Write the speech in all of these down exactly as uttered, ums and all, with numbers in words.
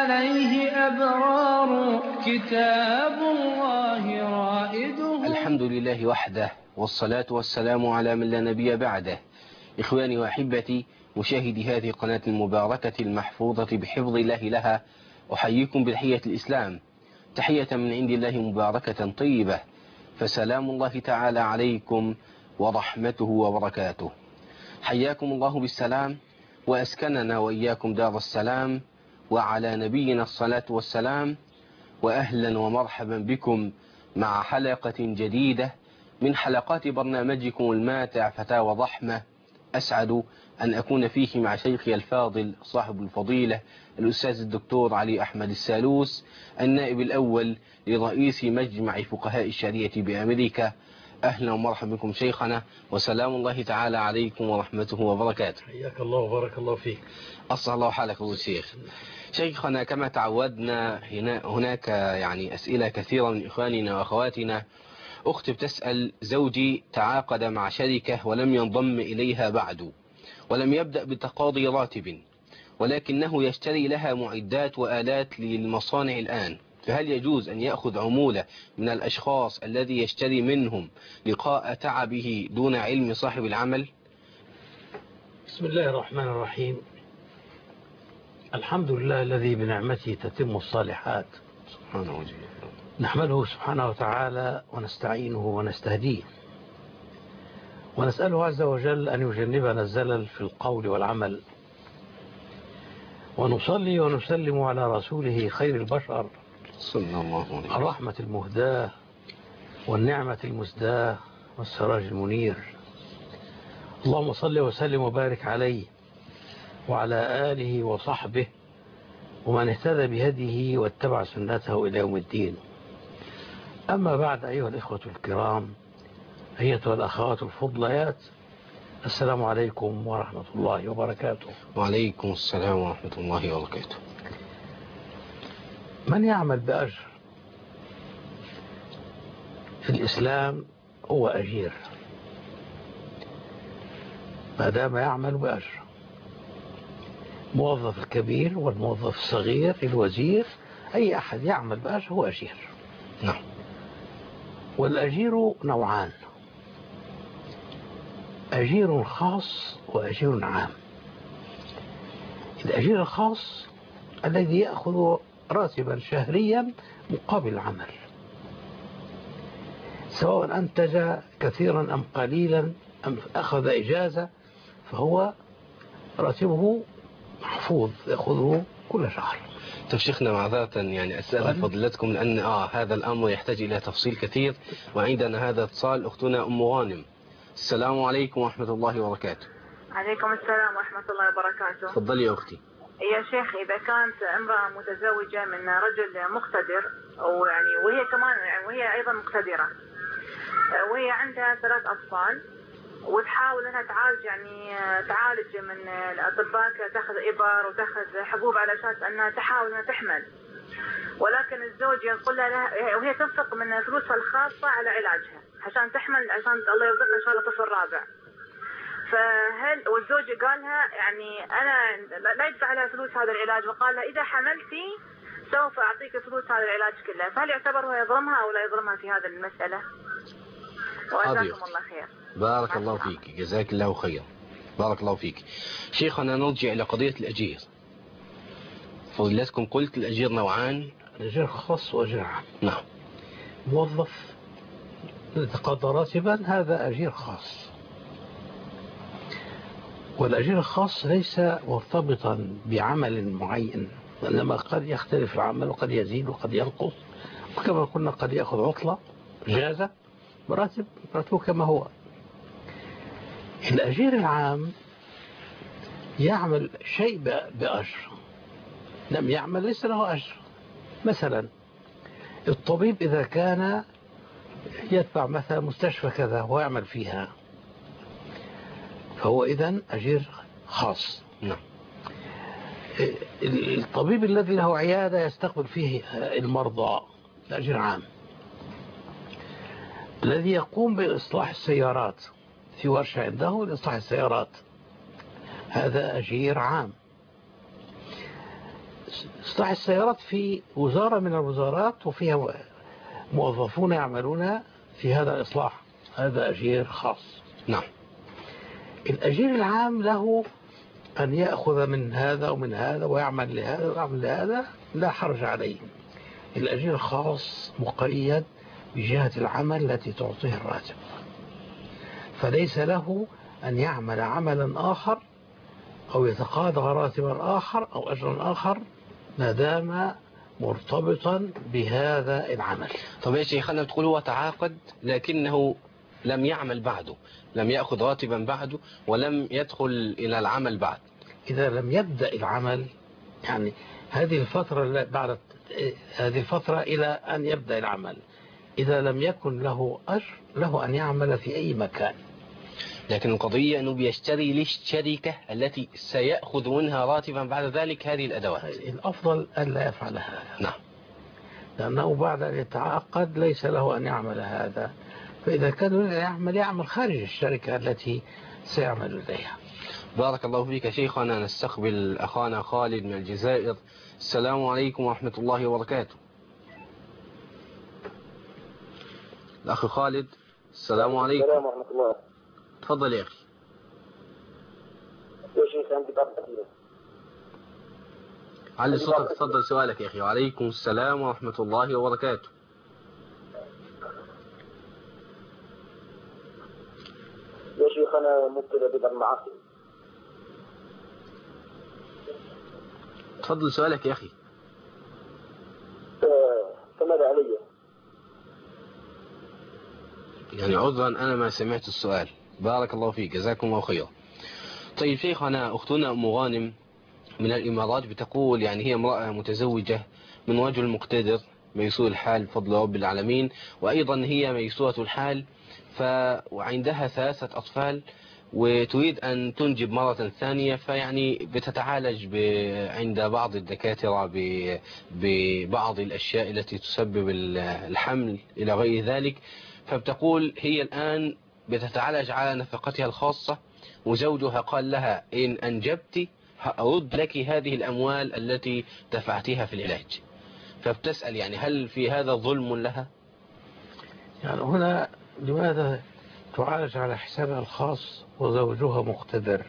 عليه أبرار كتاب الله رائده. الحمد لله وحده، والصلاة والسلام على من لا نبي بعده. إخواني وأحبتي مشاهدي هذه القناة المباركة المحفوظة بحفظ الله لها، أحييكم بتحية الإسلام، تحية من عند الله مباركة طيبة، فسلام الله تعالى عليكم ورحمته وبركاته. حياكم الله بالسلام، وأسكننا وإياكم دار السلام، وعلى نبينا الصلاة والسلام، وأهلا ومرحبا بكم مع حلقة جديدة من حلقات برنامجكم الماتع فتاوى ضحمة. أسعد أن أكون فيه مع شيخي الفاضل صاحب الفضيلة الأستاذ الدكتور علي أحمد السالوس، النائب الأول لرئيس مجمع فقهاء الشريعة بأمريكا. أهلا ومرحبا بكم شيخنا، وسلام الله تعالى عليكم ورحمته وبركاته. حياك الله وبارك الله فيك. أصلح الله حالك أبو الشيخ. شيخنا كما تعودنا هنا هناك يعني أسئلة كثيرة من إخواننا وأخواتنا. أخت بتسأل: زوجي تعاقد مع شركة ولم ينضم إليها بعد، ولم يبدأ بتقاضي راتب، ولكنه يشتري لها معدات وآلات للمصانع الآن، فهل يجوز أن يأخذ عمولة من الأشخاص الذي يشتري منهم لقاء تعبه دون علم صاحب العمل؟ بسم الله الرحمن الرحيم. الحمد لله الذي بنعمته تتم الصالحات، سبحانه وتعالى. نحمده سبحانه وتعالى ونستعينه ونستهديه، ونسأله عز وجل أن يجنبنا الزلل في القول والعمل، ونصلي ونسلم على رسوله خير البشر صلى الله عليه وسلم، الرحمة المهداة والنعمة المسداة والسراج المنير. اللهم صل وسلم وبارك عليه وعلى آله وصحبه ومن اهتدى بهديه واتبع سنته إلى يوم الدين. أما بعد، أيها الإخوة الكرام، أيتها الأخوات الفضليات، السلام عليكم ورحمة الله وبركاته. وعليكم السلام ورحمة الله وبركاته. من يعمل بأجر في الإسلام هو أجير، ما دام يعمل بأجر. موظف الكبير والموظف الصغير، الوزير، أي أحد يعمل بأجر هو أجير. نعم. والأجير نوعان: أجير خاص وأجير عام. الأجير الخاص الذي يأخذ راتبا شهريا مقابل العمل، سواء أنتج كثيرا أم قليلا أم أخذ إجازة، فهو راتبه محفوظ يأخذه كل شهر. طيب شيخنا، معذرة يعني أسأل فضلتكم، لأن آه هذا الأمر يحتاج إلى تفصيل كثير، وعندنا هذا اتصال. أختنا أم غانم. السلام عليكم ورحمة الله وبركاته. عليكم السلام ورحمة الله وبركاته. تفضلي يا أختي. يا شيخ، إذا كانت امرأة متزوجة من رجل مقتدر، أو يعني وهي كمان يعني وهي أيضا مقتدرة، وهي عندها ثلاث أطفال، وتحاول أنها تعالج يعني تعالج من الأطباء، تأخذ إبر وتأخذ حبوب على أساس أنها تحاول أنها تحمل، ولكن الزوج يقول لها، وهي تنفق من فلوسها الخاصة على علاجها عشان تحمل، عشان الله يرزقها إن شاء الله طفل رابع. فهل والزوج قالها يعني أنا لا يدفع لها فلوس هذا العلاج، وقال لها إذا حملتي سوف أعطيك فلوس هذا العلاج كله، فهل يعتبر هو يظلمها أو لا يظلمها في هذه المسألة؟ وجزاكم الله خير. بارك الله فيك، جزاك الله خير. بارك الله فيك. شيخنا، نرجع إلى قضية الأجير. فضلتكم قلت الأجير نوعان: الأجير خاص وأجير عام. نعم. موظف يتقاضى راتبا، هذا أجير خاص. والأجير الخاص ليس مرتبطا بعمل معين، وإنما قد يختلف العمل وقد يزيد وقد ينقص، وكما قلنا قد يأخذ عطلة جازة براتب راتبه كما هو. الأجير العام يعمل شيء بأجر، لم يعمل ليس له أجر. مثلا الطبيب إذا كان يتبع مثلا مستشفى كذا ويعمل فيها، فهو إذن أجير خاص. نعم. الطبيب الذي له عيادة يستقبل فيه المرضى، أجير عام. الذي يقوم بإصلاح السيارات في ورشة عنده لإصلاح السيارات، هذا أجير عام. إصلاح السيارات في وزارة من الوزارات وفيها موظفون يعملون في هذا الإصلاح، هذا أجير خاص. نعم. الأجير العام له أن يأخذ من هذا ومن هذا ويعمل لهذا ويعمل لهذا، لا حرج عليه. الأجير الخاص مقيد بجهة العمل التي تعطيه الراتب، فليس له أن يعمل عملا آخر أو يتقاضى راتبا آخر أو أجرا آخر ما دام مرتبطا بهذا العمل. طب يا شيخنا بتقول هو تعاقد لكنه لم يعمل بعده، لم يأخذ راتبا بعده ولم يدخل إلى العمل بعد. إذا لم يبدأ العمل، يعني هذه الفترة بعد هذه الفترة إلى أن يبدأ العمل، إذا لم يكن له أجر له أن يعمل في أي مكان. لكن القضية أنه بيشتري للشركة التي سيأخذ منها راتبا بعد ذلك هذه الأدوات. الأفضل أن لا يفعل هذا. نعم. لأنه بعد أن يتعاقد ليس له أن يعمل هذا، فإذا كان يريد أن يعمل يعمل خارج الشركة التي سيعمل لديها. بارك الله فيك شيخنا. نستقبل أخانا خالد من الجزائر. السلام عليكم ورحمة الله وبركاته. الأخ خالد السلام عليكم. السلام ورحمة الله. تفضل يا أخي. يا شيخ عندي بعض الأسئلة. علي صوتك تفضل سؤالك يا أخي. وعليكم السلام ورحمة الله وبركاته. يا شيخ أنا مبتلى بالمعاصي. تفضل سؤالك يا أخي. فماذا علي؟ يعني عذرا أنا ما سمعت السؤال. بارك الله فيك جزاكم الله خيرا. طيب شيخنا أختنا أم غانم من الإمارات بتقول يعني هي امرأة متزوجة من رجل مقتدر ميسور الحال بفضل رب العالمين، وأيضا هي ميسورة الحال ف... وعندها ثلاثة أطفال وتريد أن تنجب مرة ثانية، فيعني بتتعالج ب... عند بعض الدكاترة ب... ببعض الأشياء التي تسبب الحمل إلى غير ذلك. فبتقول هي الآن بتتعالج على نفقتها الخاصة، وزوجها قال لها إن أنجبت أرد لك هذه الأموال التي دفعتها في العلاج. فبتسأل يعني هل في هذا ظلم لها؟ يعني هنا لماذا تعالج على حسابها الخاص وزوجها مقتدر؟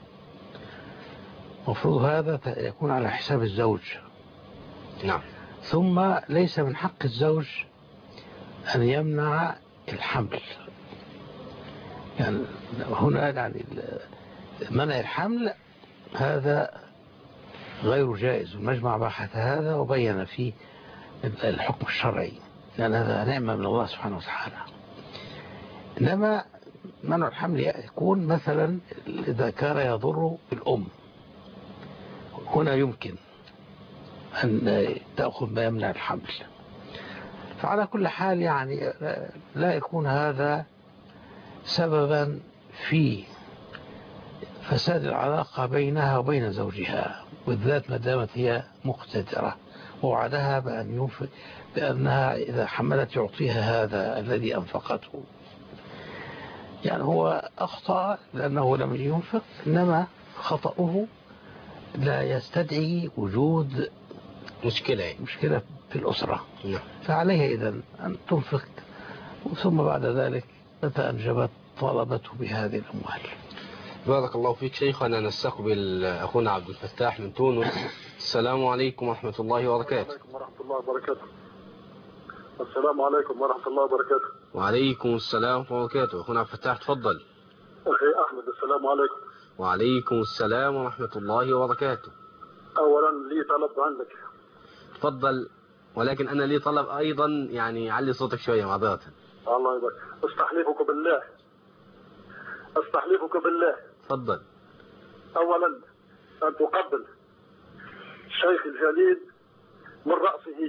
مفروض هذا يكون على حساب الزوج. نعم. ثم ليس من حق الزوج أن يمنع الحمل. يعني هنا يعني منع الحمل هذا غير جائز، المجمع بحث هذا وبين فيه الحكم الشرعي، لأن هذا نعمة من الله سبحانه وتعالى. إنما منع الحمل يكون مثلا إذا كان يضر الأم، هنا يمكن أن تأخذ ما يمنع الحمل. فعلى كل حال يعني لا يكون هذا سببا في فساد العلاقة بينها وبين زوجها، بالذات ما دامت هي مقتدرة، ووعدها بأن ينفق بأنها إذا حملت يعطيها هذا الذي أنفقته. يعني هو أخطأ لأنه لم ينفق، إنما خطأه لا يستدعي وجود مشكلة مشكلة في الأسرة. نعم. فعليها إذن أن تنفق، ثم بعد ذلك متى أنجبت طالبته بهذه الأموال. بارك الله فيك شيخنا. نستقبل أخونا عبد الفتاح من تونس. السلام عليكم ورحمة الله وبركاته. وعليكم ورحمة الله وبركاته. السلام عليكم ورحمة الله وبركاته. وعليكم السلام ورحمة الله وبركاته. أخونا عبد الفتاح تفضل. أخي أحمد السلام عليكم. وعليكم السلام ورحمة الله وبركاته. أولا لي طلب عندك. تفضل. ولكن أنا لي طلب أيضا، يعني علي صوتك شوية معذرة. الله يبارك. استحلفك بالله استحلفك بالله تفضل. أولا أن تقبل الشيخ الجليل من رأسه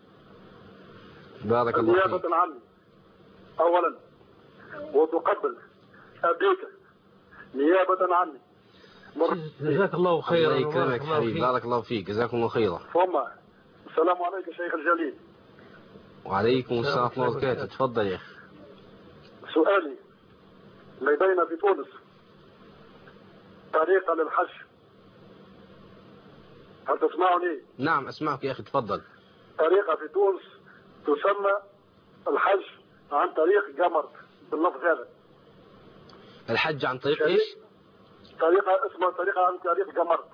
بارك الله فيك. نيابة عني أولا، وتقبل أبيك نيابة عني. جزاك الله خيرا. الله يكرمك حبيبي. بارك الله فيك جزاكم الله خيرا. ثم السلام عليك شيخ الجليل. وعليكم السلام ورحمة الله وبركاته. تفضل يا أخي. سؤالي، لدينا في تونس طريقة للحج هل تسمعني؟ نعم أسمعك يا أخي، تفضل. طريقة في تونس تسمى الحج عن طريق جمرت باللفظ هذا. الحج عن طريق إيش؟ طريقة اسمها طريقة عن طريق جمرت.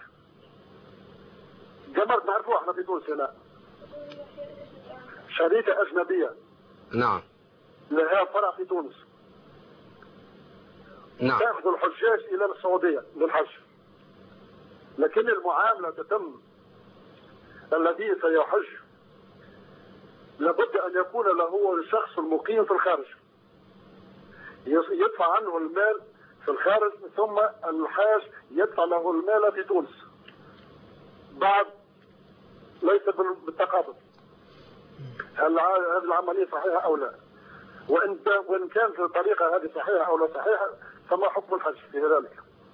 جمرت نعرفوها احنا في تونس هنا. شركة أجنبية. نعم. لها فرع في تونس. نعم. تأخذ الحجاج إلى السعودية للحج. لكن المعاملة تتم الذي سيحج لابد أن يكون له الشخص المقيم في الخارج، يدفع عنه المال في الخارج، ثم الحاج يدفع له المال في تونس بعد، ليس بالتقابض. هل هذه العملية صحيحة أو لا؟ وإن وإن كانت الطريقة هذه صحيحة أو لا صحيحة فما حكم الحج في ذلك؟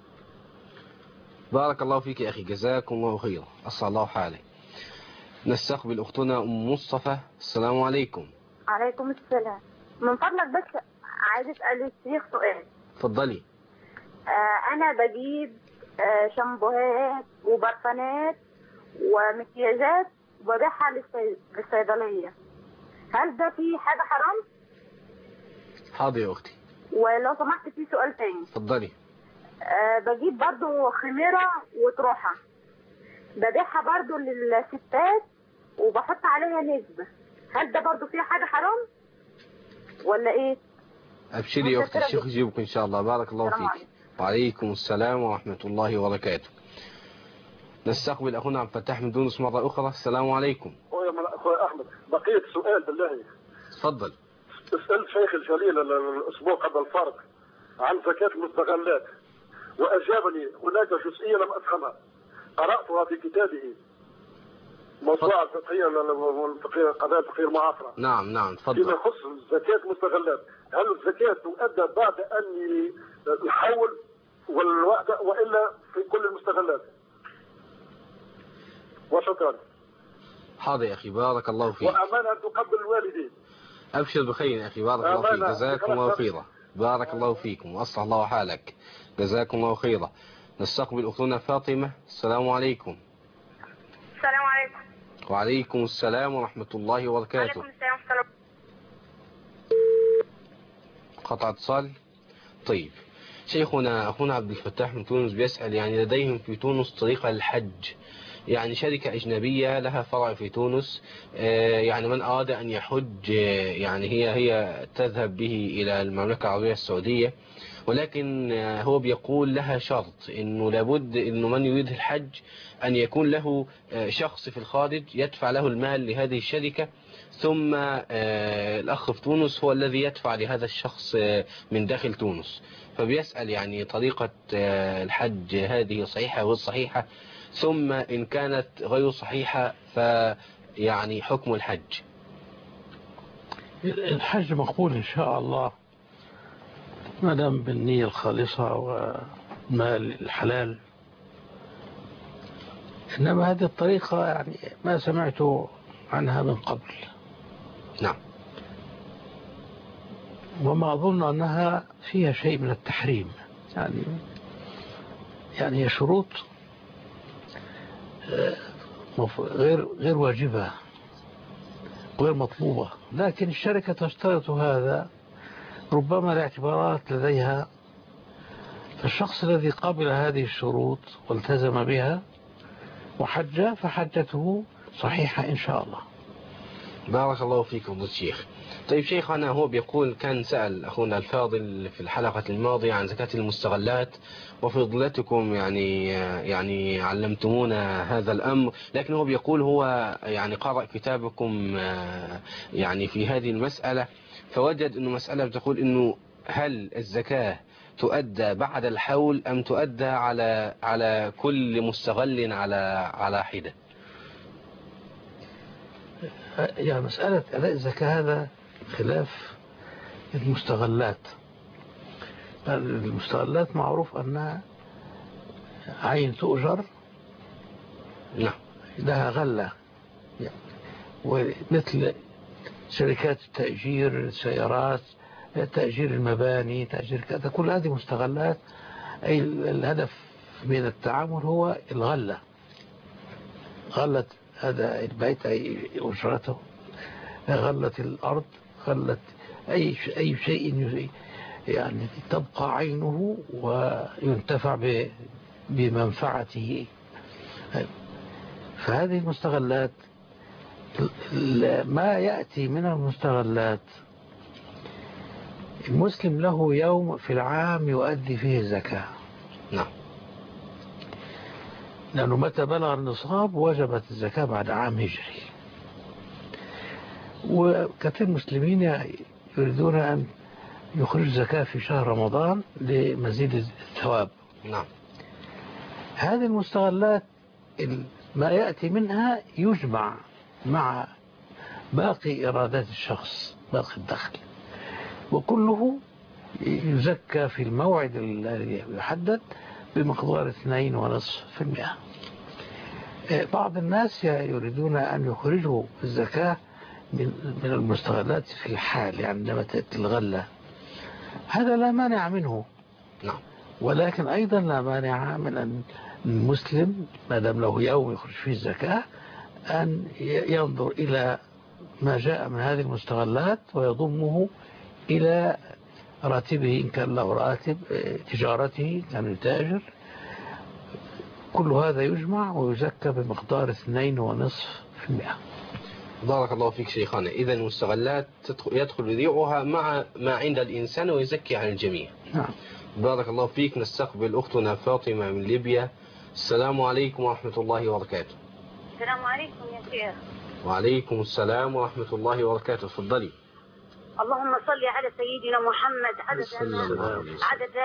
بارك الله فيك يا أخي، جزاكم الله خيرا، أسأل الله حالك. نستقبل أختنا أم مصطفى. السلام عليكم. عليكم السلام. من فضلك بس عايز أسأل الشيخ سؤال. تفضلي. آه أنا بجيب آه شامبوهات وبرفانات ومكياجات وببيعها للصيدلية، هل ده في حاجة حرام؟ حاضر يا أختي. ولو سمحت في سؤال تاني. تفضلي. آه بجيب برضو خميرة وطروحة ببيعها برضو للستات وبحط عليها نسبة، هل ده برضو فيه حاجة حرام ولا ايه؟ ابشري يا اختي، الشيخ يجيبك ان شاء الله. بارك الله فيك. وعليكم السلام ورحمة الله وبركاته. نستقبل اخونا عبد الفتاح من تونس مرة اخرى. السلام عليكم. اخوي احمد، بقيت سؤال بالله. تفضل. سألت شيخ الجليل الاسبوع قبل الفرق عن زكاة المستغلات واجابني هناك جزئية لم افهمها، قرأتها في كتابه موضوع الفقهية والفقهية قضايا الفقهية المعاصرة. نعم نعم تفضل. فيما يخص زكاة المستغلات، هل الزكاة تؤدى بعد أن الحول والوحدة وإلا في كل المستغلات؟ وشكرا. حاضر يا أخي، بارك الله فيك. وأمانة أن تقبل الوالدين. أبشر بخير يا أخي، بارك الله فيك، جزاكم الله خيرا. بارك الله فيكم وأصلح الله حالك، جزاكم الله خيرا. نستقبل أختنا فاطمة. السلام عليكم. السلام عليكم. وعليكم السلام ورحمة الله وبركاته. وعليكم السلام ورحمة الله. قطع اتصال. طيب شيخنا أخونا عبد الفتاح من تونس بيسأل، يعني لديهم في تونس طريقة للحج، يعني شركة أجنبية لها فرع في تونس، يعني من أراد أن يحج يعني هي هي تذهب به إلى المملكة العربية السعودية، ولكن هو بيقول لها شرط انه لابد انه من يريد الحج ان يكون له شخص في الخارج يدفع له المال لهذه الشركة، ثم الاخ في تونس هو الذي يدفع لهذا الشخص من داخل تونس. فبيسأل يعني طريقة الحج هذه صحيحة أو غير صحيحة، ثم ان كانت غير صحيحة فيعني حكم الحج. الحج مقبول ان شاء الله ما دام بالنية الخالصة ومال الحلال، إنما هذه الطريقة يعني ما سمعت عنها من قبل. نعم. وما أظن أنها فيها شيء من التحريم، يعني يعني هي شروط غير غير واجبة غير مطلوبة، لكن الشركة تشترط هذا ربما لاعتبارات لديها. فالشخص الذي قابل هذه الشروط والتزم بها وحج فحجته صحيحة إن شاء الله. بارك الله فيكم الشيخ. طيب شيخنا هو بيقول كان سأل أخونا الفاضل في الحلقة الماضية عن زكاة المستغلات، وفضلتكم يعني يعني علمتمونا هذا الأمر، لكن هو بيقول هو يعني قرأ كتابكم يعني في هذه المسألة، فوجد أنه مسألة بتقول أنه هل الزكاة تؤدى بعد الحول أم تؤدى على على كل مستغل على على حدة؟ يعني مسألة أداء الزكاة هذا خلاف المستغلات. المستغلات معروف أنها عين تؤجر، نعم، لها غلة، يعني ومثل شركات التأجير السيارات، تأجير المباني، تأجير كذا، كل هذه مستغلات. أي الهدف من التعامل هو الغلة. غلت هذا البيت أي أجرته، غلت الأرض، غلت أي أي شيء يعني تبقى عينه وينتفع بمنفعته. فهذه المستغلات، ما يأتي من المستغلات، المسلم له يوم في العام يؤدي فيه الزكاة. نعم. لأنه متى بلغ النصاب وجبت الزكاة بعد عام هجري. وكثير مسلمين يريدون أن يخرج زكاة في شهر رمضان لمزيد الثواب. نعم. هذه المستغلات ما يأتي منها يجمع مع باقي إيرادات الشخص، باقي الدخل، وكله يزكى في الموعد الذي يحدد بمقدار اثنين ونصف في المئة. بعض الناس يريدون أن يخرجوا الزكاة من المستغلات في الحال، يعني عندما تأتي الغلة، هذا لا مانع منه. نعم. ولكن أيضا لا مانع من أن المسلم ما دام له يوم يخرج فيه الزكاة أن ينظر إلى ما جاء من هذه المستغلات ويضمه إلى راتبه إن كان له راتب، تجارته كان يتاجر، كل هذا يجمع ويزكى بمقدار اثنين ونصف في المئة. بارك الله فيك شيخنا. إذا المستغلات يدخل بيعها مع ما عند الإنسان ويزكي عن الجميع. نعم. بارك الله فيك. نستقبل أختنا فاطمة من ليبيا. السلام عليكم ورحمة الله وبركاته. السلام عليكم يا شيخ. وعليكم السلام ورحمة الله وبركاته. تفضلي. اللهم صل على سيدنا محمد عدد عدد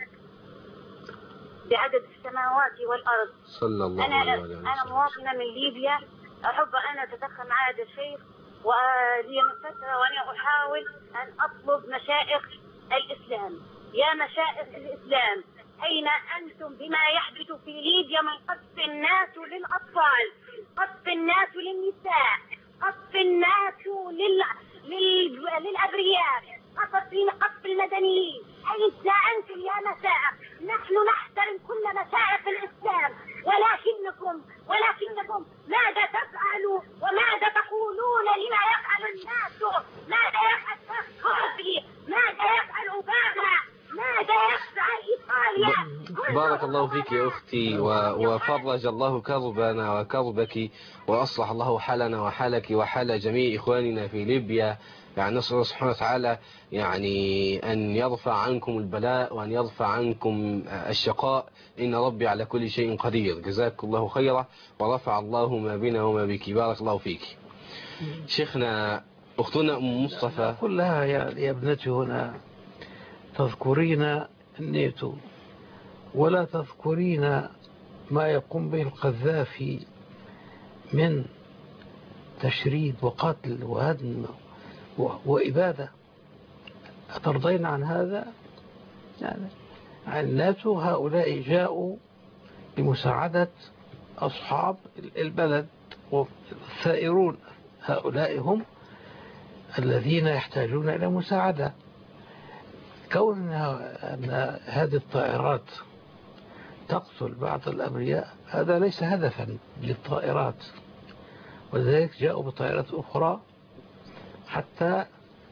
بعدد السماوات والأرض. صلى الله أنا عليه وسلم. أنا مواطنة من ليبيا، أحب أن أتدخل مع هذا الشيخ، ولي من فترة وأنا أحاول أن أطلب مشائخ الإسلام. يا مشائخ الإسلام، أين أنتم بما يحدث في ليبيا من قصف الناس للأطفال، قصف الناس للنساء، قصف الناس لل... لل... للأبرياء، قصف قصف المدنيين؟ أين أنتم يا مشائخ؟ نحن نحترم كل مشائخ الإسلام، ولكنكم ولكنكم ماذا تفعلوا وماذا تقولون لما يفعل الناس؟ ماذا يفعل كوبي؟ ماذا يفعل أوباما؟ ماذا يفعل إيطاليا؟ بارك الله فيك يا أختي، وفرج الله كربنا وكربك، وأصلح الله حالنا وحالك وحال جميع إخواننا في ليبيا. يعني نسأل الله سبحانه وتعالى يعني أن يرفع عنكم البلاء وأن يرفع عنكم الشقاء، إن ربي على كل شيء قدير. جزاك الله خيرا ورفع الله ما بنا وما بك. بارك الله فيك. شيخنا، أختنا أم مصطفى كلها يا ابنتي هنا تذكرين النيتو ولا تذكرين ما يقوم به القذافي من تشريد وقتل وهدم وإبادة. أترضين عن هذا؟ يعني عن الناتو هؤلاء جاءوا لمساعدة أصحاب البلد، والثائرون هؤلاء هم الذين يحتاجون إلى مساعدة. كون أن هذه الطائرات تقتل بعض الأبرياء هذا ليس هدفا للطائرات، ولذلك جاءوا بطائرات أخرى حتى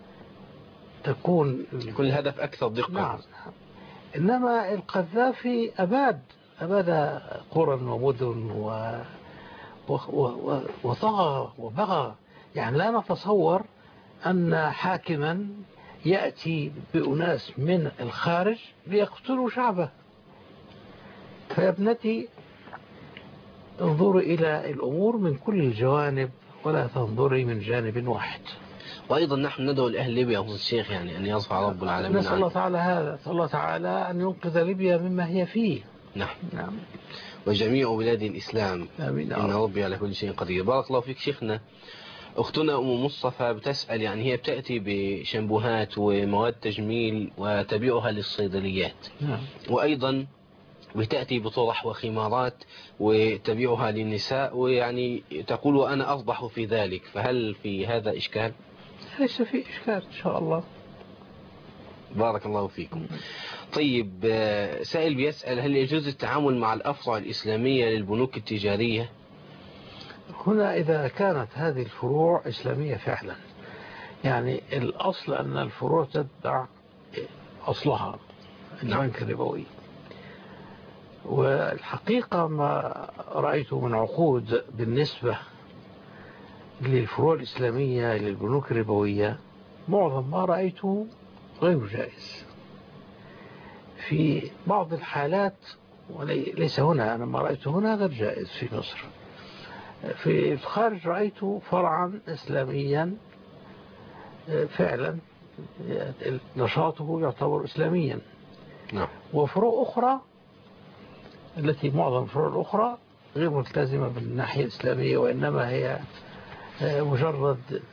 تكون يكون الهدف أكثر دقة. نعم. إنما القذافي أباد أباد قرى ومدن و... و... و... وطغى وبغى. يعني لا نتصور أن حاكما يأتي بأناس من الخارج ليقتلوا شعبه. فيا ابنتي انظري إلى الأمور من كل الجوانب ولا تنظري من جانب واحد. وأيضا نحن ندعو لأهل ليبيا هم الشيخ يعني أن يرفع رب العالمين. نسأل الله تعالى هذا، نسأل الله تعالى أن ينقذ ليبيا مما هي فيه. نعم. نعم. وجميع بلاد الإسلام. آمين. إن ربي على كل شيء قدير. بارك الله فيك شيخنا. أختنا أم مصطفى بتسأل، يعني هي بتأتي بشامبوهات ومواد تجميل وتبيعها للصيدليات. نعم. وأيضا بتأتي بطرح وخمارات وتبيعها للنساء، ويعني تقول أنا أربح في ذلك، فهل في هذا إشكال؟ ليس في إشكال إن شاء الله. بارك الله فيكم. طيب، سائل بيسأل هل يجوز التعامل مع الأفرع الإسلامية للبنوك التجارية؟ هنا إذا كانت هذه الفروع إسلامية فعلا، يعني الأصل أن الفروع تتبع أصلها البنك الربوي. والحقيقة ما رأيته من عقود بالنسبة للفروع الإسلامية للبنوك الربوية معظم ما رأيته غير جائز. في بعض الحالات وليس هنا، أنا ما رأيته هنا غير جائز في مصر. في الخارج رأيت فرعا إسلاميا فعلا نشاطه يعتبر إسلاميا. نعم. وفروع أخرى التي معظم الفروع الأخرى غير ملتزمة بالناحية الإسلامية، وإنما هي مجرد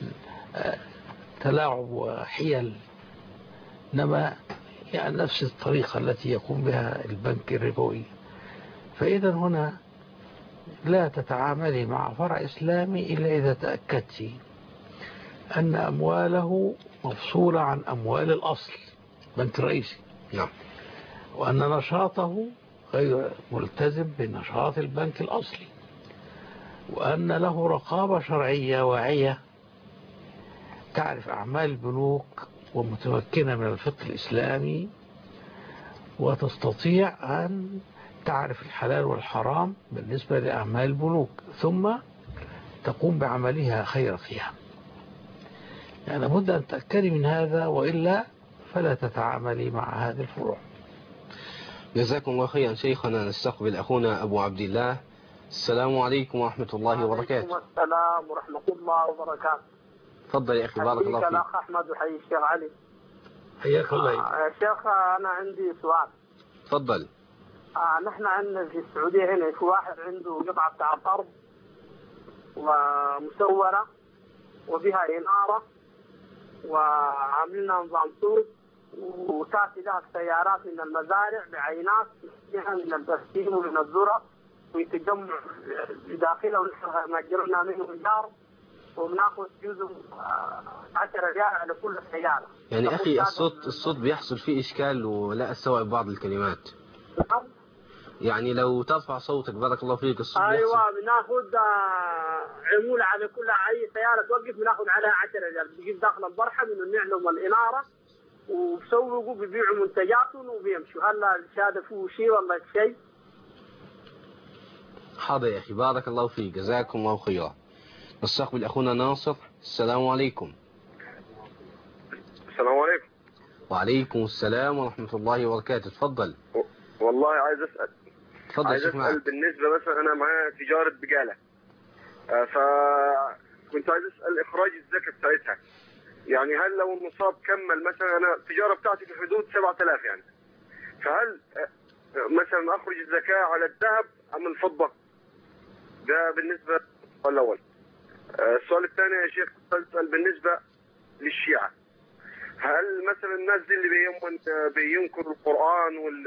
تلاعب وحيل، إنما يعني نفس الطريقة التي يقوم بها البنك الربوي. فإذا هنا لا تتعاملي مع فرع إسلامي إلا إذا تأكدت أن أمواله مفصولة عن أموال الأصل بنك الرئيسي. نعم. وأن نشاطه غير ملتزم بنشاط البنك الأصلي، وأن له رقابة شرعية واعية تعرف أعمال البنوك ومتمكنة من الفقه الإسلامي، وتستطيع أن تعرف الحلال والحرام بالنسبة لأعمال البنوك، ثم تقوم بعملها خير قيام. يعني لابد أن تأكدي من هذا، وإلا فلا تتعاملي مع هذه الفروع. جزاكم الله خيرا شيخنا. نستقبل أخونا أبو عبد الله. السلام عليكم ورحمة الله وبركاته. وعليكم السلام ورحمة الله وبركاته. تفضل يا أخي، بارك الله فيك. الأخ أحمد وحي الشيخ علي. حياك الله. يا شيخ أنا عندي سؤال. تفضل. آه نحن عندنا في السعودية هنا في واحد عنده قطعة بتاع أرض ومسورة وبها إنارة وعاملين نظام سوق، وتأتي لها السيارات من المزارع بعينات من البرسيم ومن الذرة، ويتجمع داخله ونحن نأجرنا منه إيجار وبناخذ جزء عشرة ريال على كل سيارة. يعني أخي الصوت الصوت بيحصل فيه إشكال ولا أستوعب بعض الكلمات. يعني لو ترفع صوتك بارك الله فيك. الصوت أيوة بناخذ عمولة على كل أي سيارة توقف بناخذ عليها عشرة ريال، بيجيب داخل البرحة من النعلم والإنارة وبسوقوا بيبيعوا منتجاتهم وبيمشوا. هلا هذا فيه شيء ولا شيء؟ حاضر يا أخي، بارك الله فيك، جزاكم الله خيرا. نستقبل أخونا ناصر. السلام عليكم. السلام عليكم. وعليكم السلام ورحمة الله وبركاته. تفضل. والله عايز أسأل. تفضل. عايز أسأل معك. بالنسبة مثلا أنا معايا تجارة بقالة، فكنت عايز أسأل إخراج الزكاة بتاعتها. يعني هل لو النصاب كمل مثلا، أنا التجارة بتاعتي في حدود سبعة آلاف يعني، فهل مثلا أخرج الزكاة على الذهب أم الفضة؟ ده بالنسبة للسؤال الأول. السؤال الثاني يا شيخ أسأل بالنسبة للشيعة، هل مثلا الناس دي اللي بينكروا القرآن وال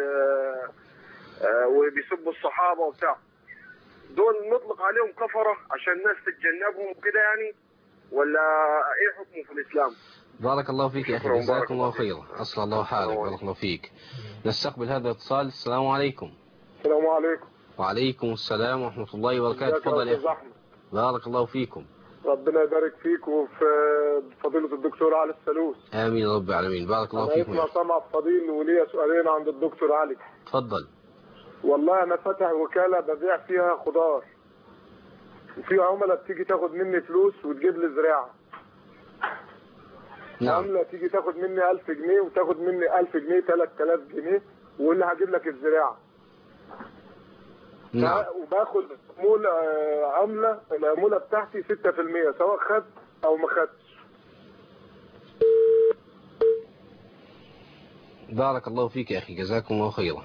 وبيسبوا الصحابة وبتاع، دول نطلق عليهم كفرة عشان الناس تتجنبهم وكده يعني، ولا ايه حكمه في الإسلام؟ بارك الله فيك يا أخي، جزاكم الله خيرا. أصل الله حالك، بارك الله فيك. نستقبل هذا الاتصال. السلام عليكم. السلام عليكم. وعليكم السلام ورحمة الله وبركاته. تفضل يا أخي. بارك الله فيكم. ربنا يبارك فيك وفي فضيلة الدكتور علي السلوس. آمين يا رب العالمين. بارك الله فيكم. أنا اسمع سمع فضيل وليا سؤالين عند الدكتور علي. تفضل. والله أنا فاتح وكالة ببيع فيها خضار، وفي عملاء بتيجي تاخد مني فلوس وتجيب لي زراعة. نعم. عملاء تيجي تاخد مني ألف جنيه وتاخد مني ألف جنيه ثلاثة آلاف جنيه ويقول لي هجيب لك الزراعة. نعم. وباخد عمولة عملة، العمولة بتاعتي ستة في المية سواء خدت أو ما خدتش. بارك الله فيك يا أخي، جزاكم الله خيرا.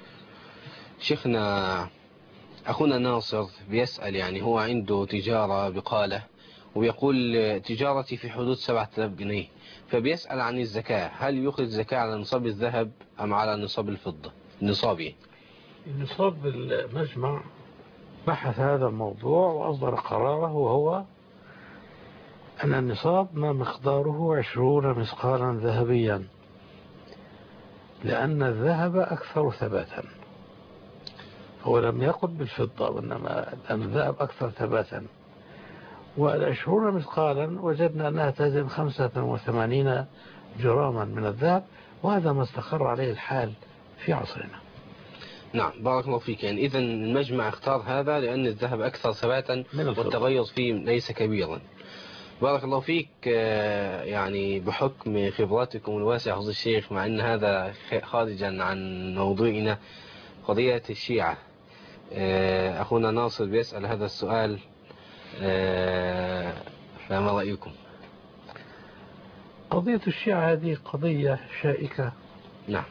شيخنا أخونا ناصر بيسأل، يعني هو عنده تجارة بقالة ويقول تجارتي في حدود سبعة آلاف جنيه، فبيسأل عن الزكاة، هل يخرج زكاة على نصاب الذهب أم على نصاب الفضة؟ نصابي النصاب المجمع بحث هذا الموضوع وأصدر قراره، وهو أن النصاب ما مقداره عشرون مثقالا ذهبيا، لأن الذهب أكثر ثباتا. هو لم يقل بالفضة، وإنما الذهب أكثر ثباتا. والعشرون مثقالا وجدنا أنها تزن خمسة وثمانين جراما من الذهب، وهذا ما استقر عليه الحال في عصرنا. نعم بارك الله فيك. يعني إذن المجمع اختار هذا لأن الذهب أكثر ثباتا والتغير فيه ليس كبيرا. بارك الله فيك. يعني بحكم خبراتكم الواسعة فضيلة الشيخ، مع أن هذا خارجا عن موضوعنا، قضية الشيعة، أخونا ناصر بيسأل هذا السؤال، فما رأيكم؟ قضية الشيعة هذه قضية شائكة، نعم،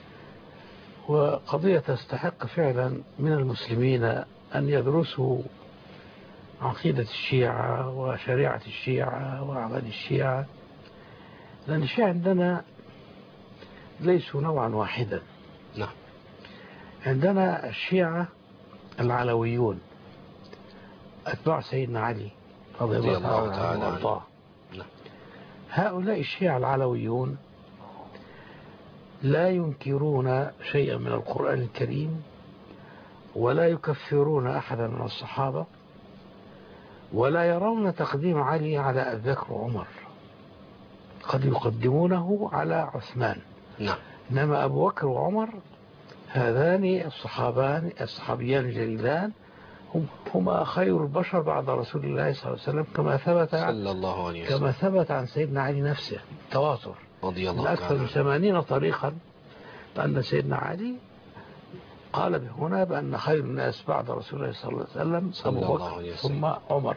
وقضية تستحق فعلا من المسلمين أن يدرسوا عقيدة الشيعة وشريعة الشيعة وأعمال الشيعة، لأن الشيعة عندنا ليسوا نوعا واحدا. نعم. عندنا الشيعة العلويون أتباع سيدنا علي رضي الله تعالى عنه. نعم. هؤلاء الشيعة العلويون لا ينكرون شيئا من القرآن الكريم، ولا يكفرون أحدا من الصحابة، ولا يرون تقديم علي على أبي بكر وعمر، قد يقدمونه على عثمان. نعم. إنما أبو بكر وعمر هذان الصحابان الصحابيان الجليلان هما خير البشر بعد رسول الله صلى الله عليه وسلم، كما ثبت صلى الله عليه وسلم. كما ثبت عن سيدنا علي نفسه تواتر رضي الله عنه أكثر من ثمانين طريقا بأن سيدنا علي قال هنا بأن خير الناس بعد رسول الله صلى الله عليه وسلم أبو بكر ثم عمر.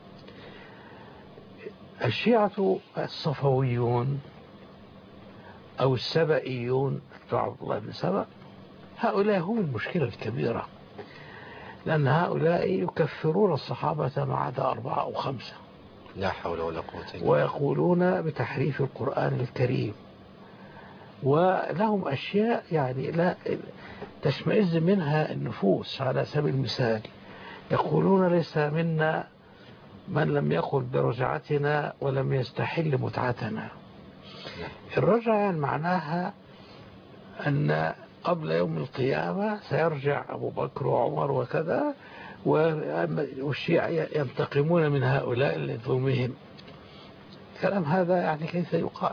الشيعة الصفويون أو السبئيون أتباع عبد الله بن سبأ، هؤلاء هم المشكلة الكبيرة، لأن هؤلاء يكفرون الصحابة ما عدا أربعة أو خمسة، لا حول ولا قوة إلا بالله، ويقولون بتحريف القرآن الكريم، ولهم أشياء يعني لا تشمئز منها النفوس. على سبيل المثال يقولون ليس منا من لم يقل برجعتنا ولم يستحل متعتنا. الرجعة يعني معناها أن قبل يوم القيامة سيرجع أبو بكر وعمر وكذا، والشيعة ينتقمون من هؤلاء لظلمهم. كلام هذا يعني كيف يقال؟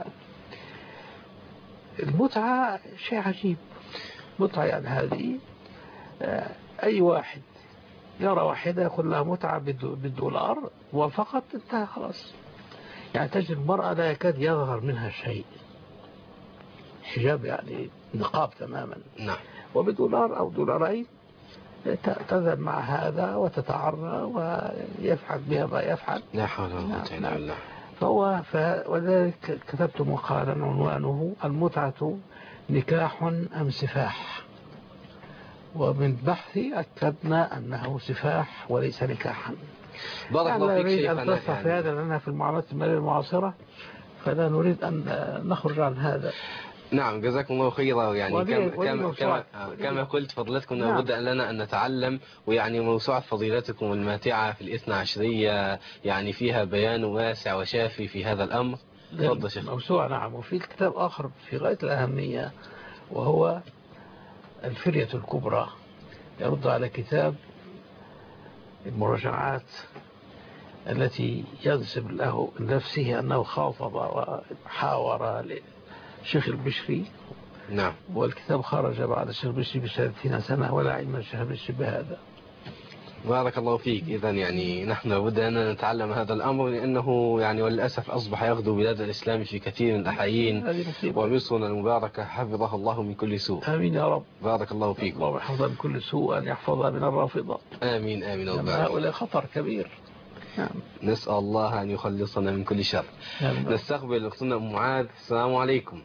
المتعة شيء عجيب. متعة يعني هذه أي واحد يرى واحدة يقول لها متعة بالدولار وفقط انتهى خلاص. يعني تجد المرأة لا يكاد يظهر منها شيء، حجاب يعني نقاب تماما. نعم. وبدولار أو دولارين تذهب مع هذا وتتعرى ويفعل بها ما يفعل. لا حول ولا قوة إلا بالله. فهو ولذلك كتبت مقالا عنوانه المتعة نكاح أم سفاح، ومن بحثي أكدنا أنه سفاح وليس نكاحا. بارك الله فيك شيخنا. أن تصح في هذا لأنها في المعاملات المالية المعاصرة، فلا نريد أن نخرج عن هذا. نعم جزاكم الله خيرا. يعني كما كما كما, كما قلت فضلتكم لابد نعم. لنا أن نتعلم، ويعني موسوعة فضيلتكم الماتعة في الاثنى عشرية يعني فيها بيان واسع وشافي في هذا الأمر. تفضل شيخ. موسوعة نعم. وفي كتاب آخر في غاية الأهمية وهو الفرية الكبرى، يرد على كتاب المراجعات التي ينسب له نفسه أنه خاطب وحاور الشيخ البشري. نعم. والكتاب خرج بعد الشيخ البشري بثلاثين سنة ولا علم الشيخ البشري بهذا. بارك الله فيك. إذا يعني نحن لابد أن نتعلم هذا الأمر، لأنه يعني وللأسف أصبح يغدو بلاد الإسلام في كثير من الأحايين، ومصرنا المباركة حفظها الله من كل سوء. آمين يا رب. بارك الله فيك. الله يحفظها من كل سوء، أن يحفظها من الرافضة. آمين آمين. هؤلاء خطر كبير. نعم. نسأل الله أن يخلصنا من كل شر. نعم. نستقبل أختنا أم معاذ. السلام عليكم.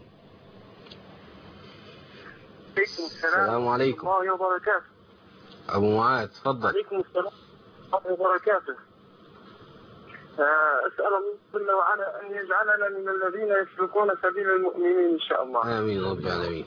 السلام عليكم ورحمة الله وبركاته. أبو معاذ تفضل. عليكم السلام ورحمة الله وبركاته. أسأل الله جل وعلا أن يجعلنا من الذين يسلكون سبيل المؤمنين إن شاء الله. آمين رب العالمين.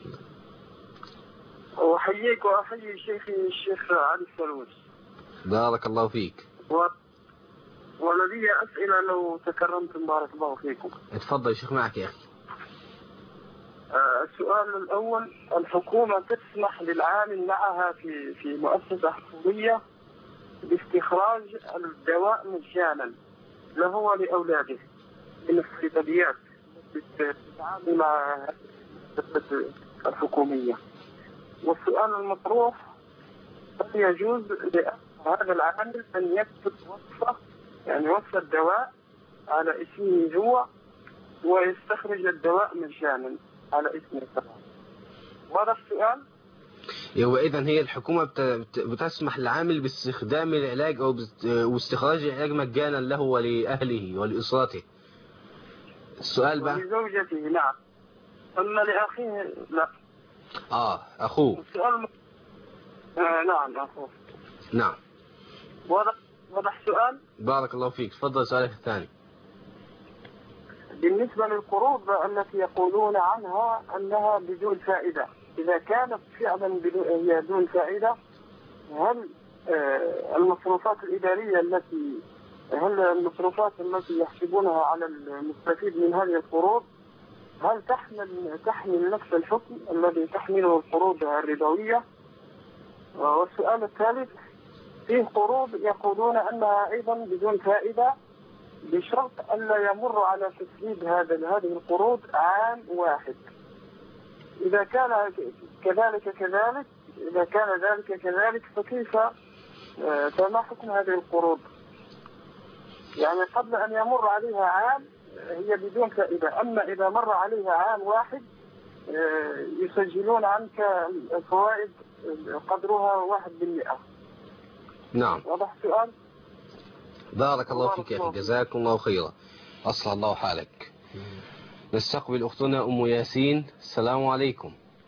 أحييك وأحيي شيخي الشيخ علي السلوس. بارك الله فيك. و... ولدي أسئلة لو تكرمتم بارك الله فيكم. اتفضل يا شيخ معك يا أخي. السؤال الأول، الحكومة تسمح للعامل معها في في مؤسسة حكومية باستخراج الدواء مجانا له ولأولاده من الصيدليات بالتعامل مع المؤسسة الحكومية. والسؤال المطروح، هل يجوز لهذا العامل أن يكتب وصفة، يعني وصفة الدواء على اسمه هو ويستخرج الدواء مجانا على اسمه طبعا؟ وهذا السؤال. وإذا هي الحكومة بتسمح للعامل باستخدام العلاج أو باستخراج العلاج مجانا له ولأهله ولأسرته. السؤال بقى ولزوجته. نعم. أما لأخيه لا. آه أخوه. السؤال م... آه نعم أخوه. نعم. واضح واضح السؤال. بارك الله فيك. تفضل سؤالك الثاني. بالنسبة للقروض التي يقولون عنها أنها بدون فائدة، إذا كانت فعلا هي بدون فائدة، هل المصروفات الإدارية التي هل المصروفات التي يحسبونها على المستفيد من هذه القروض هل تحمل تحمل نفس الحكم الذي تحمله القروض الربوية؟ والسؤال الثالث، فيه قروض يقولون أنها أيضا بدون فائدة بشرط ألا يمر على تسديد هذا هذه القروض عام واحد. إذا كان كذلك كذلك إذا كان ذلك كذلك فكيف فما حكم هذه القروض؟ يعني قبل أن يمر عليها عام هي بدون فائدة، أما إذا مر عليها عام واحد يسجلون عنك الفوائد قدرها واحد بالمئة. نعم. واضح السؤال؟ بارك الله فيك يا أخي، جزاكم الله خيرا، أصلح الله حالك. نستقبل أختنا أم ياسين. السلام عليكم.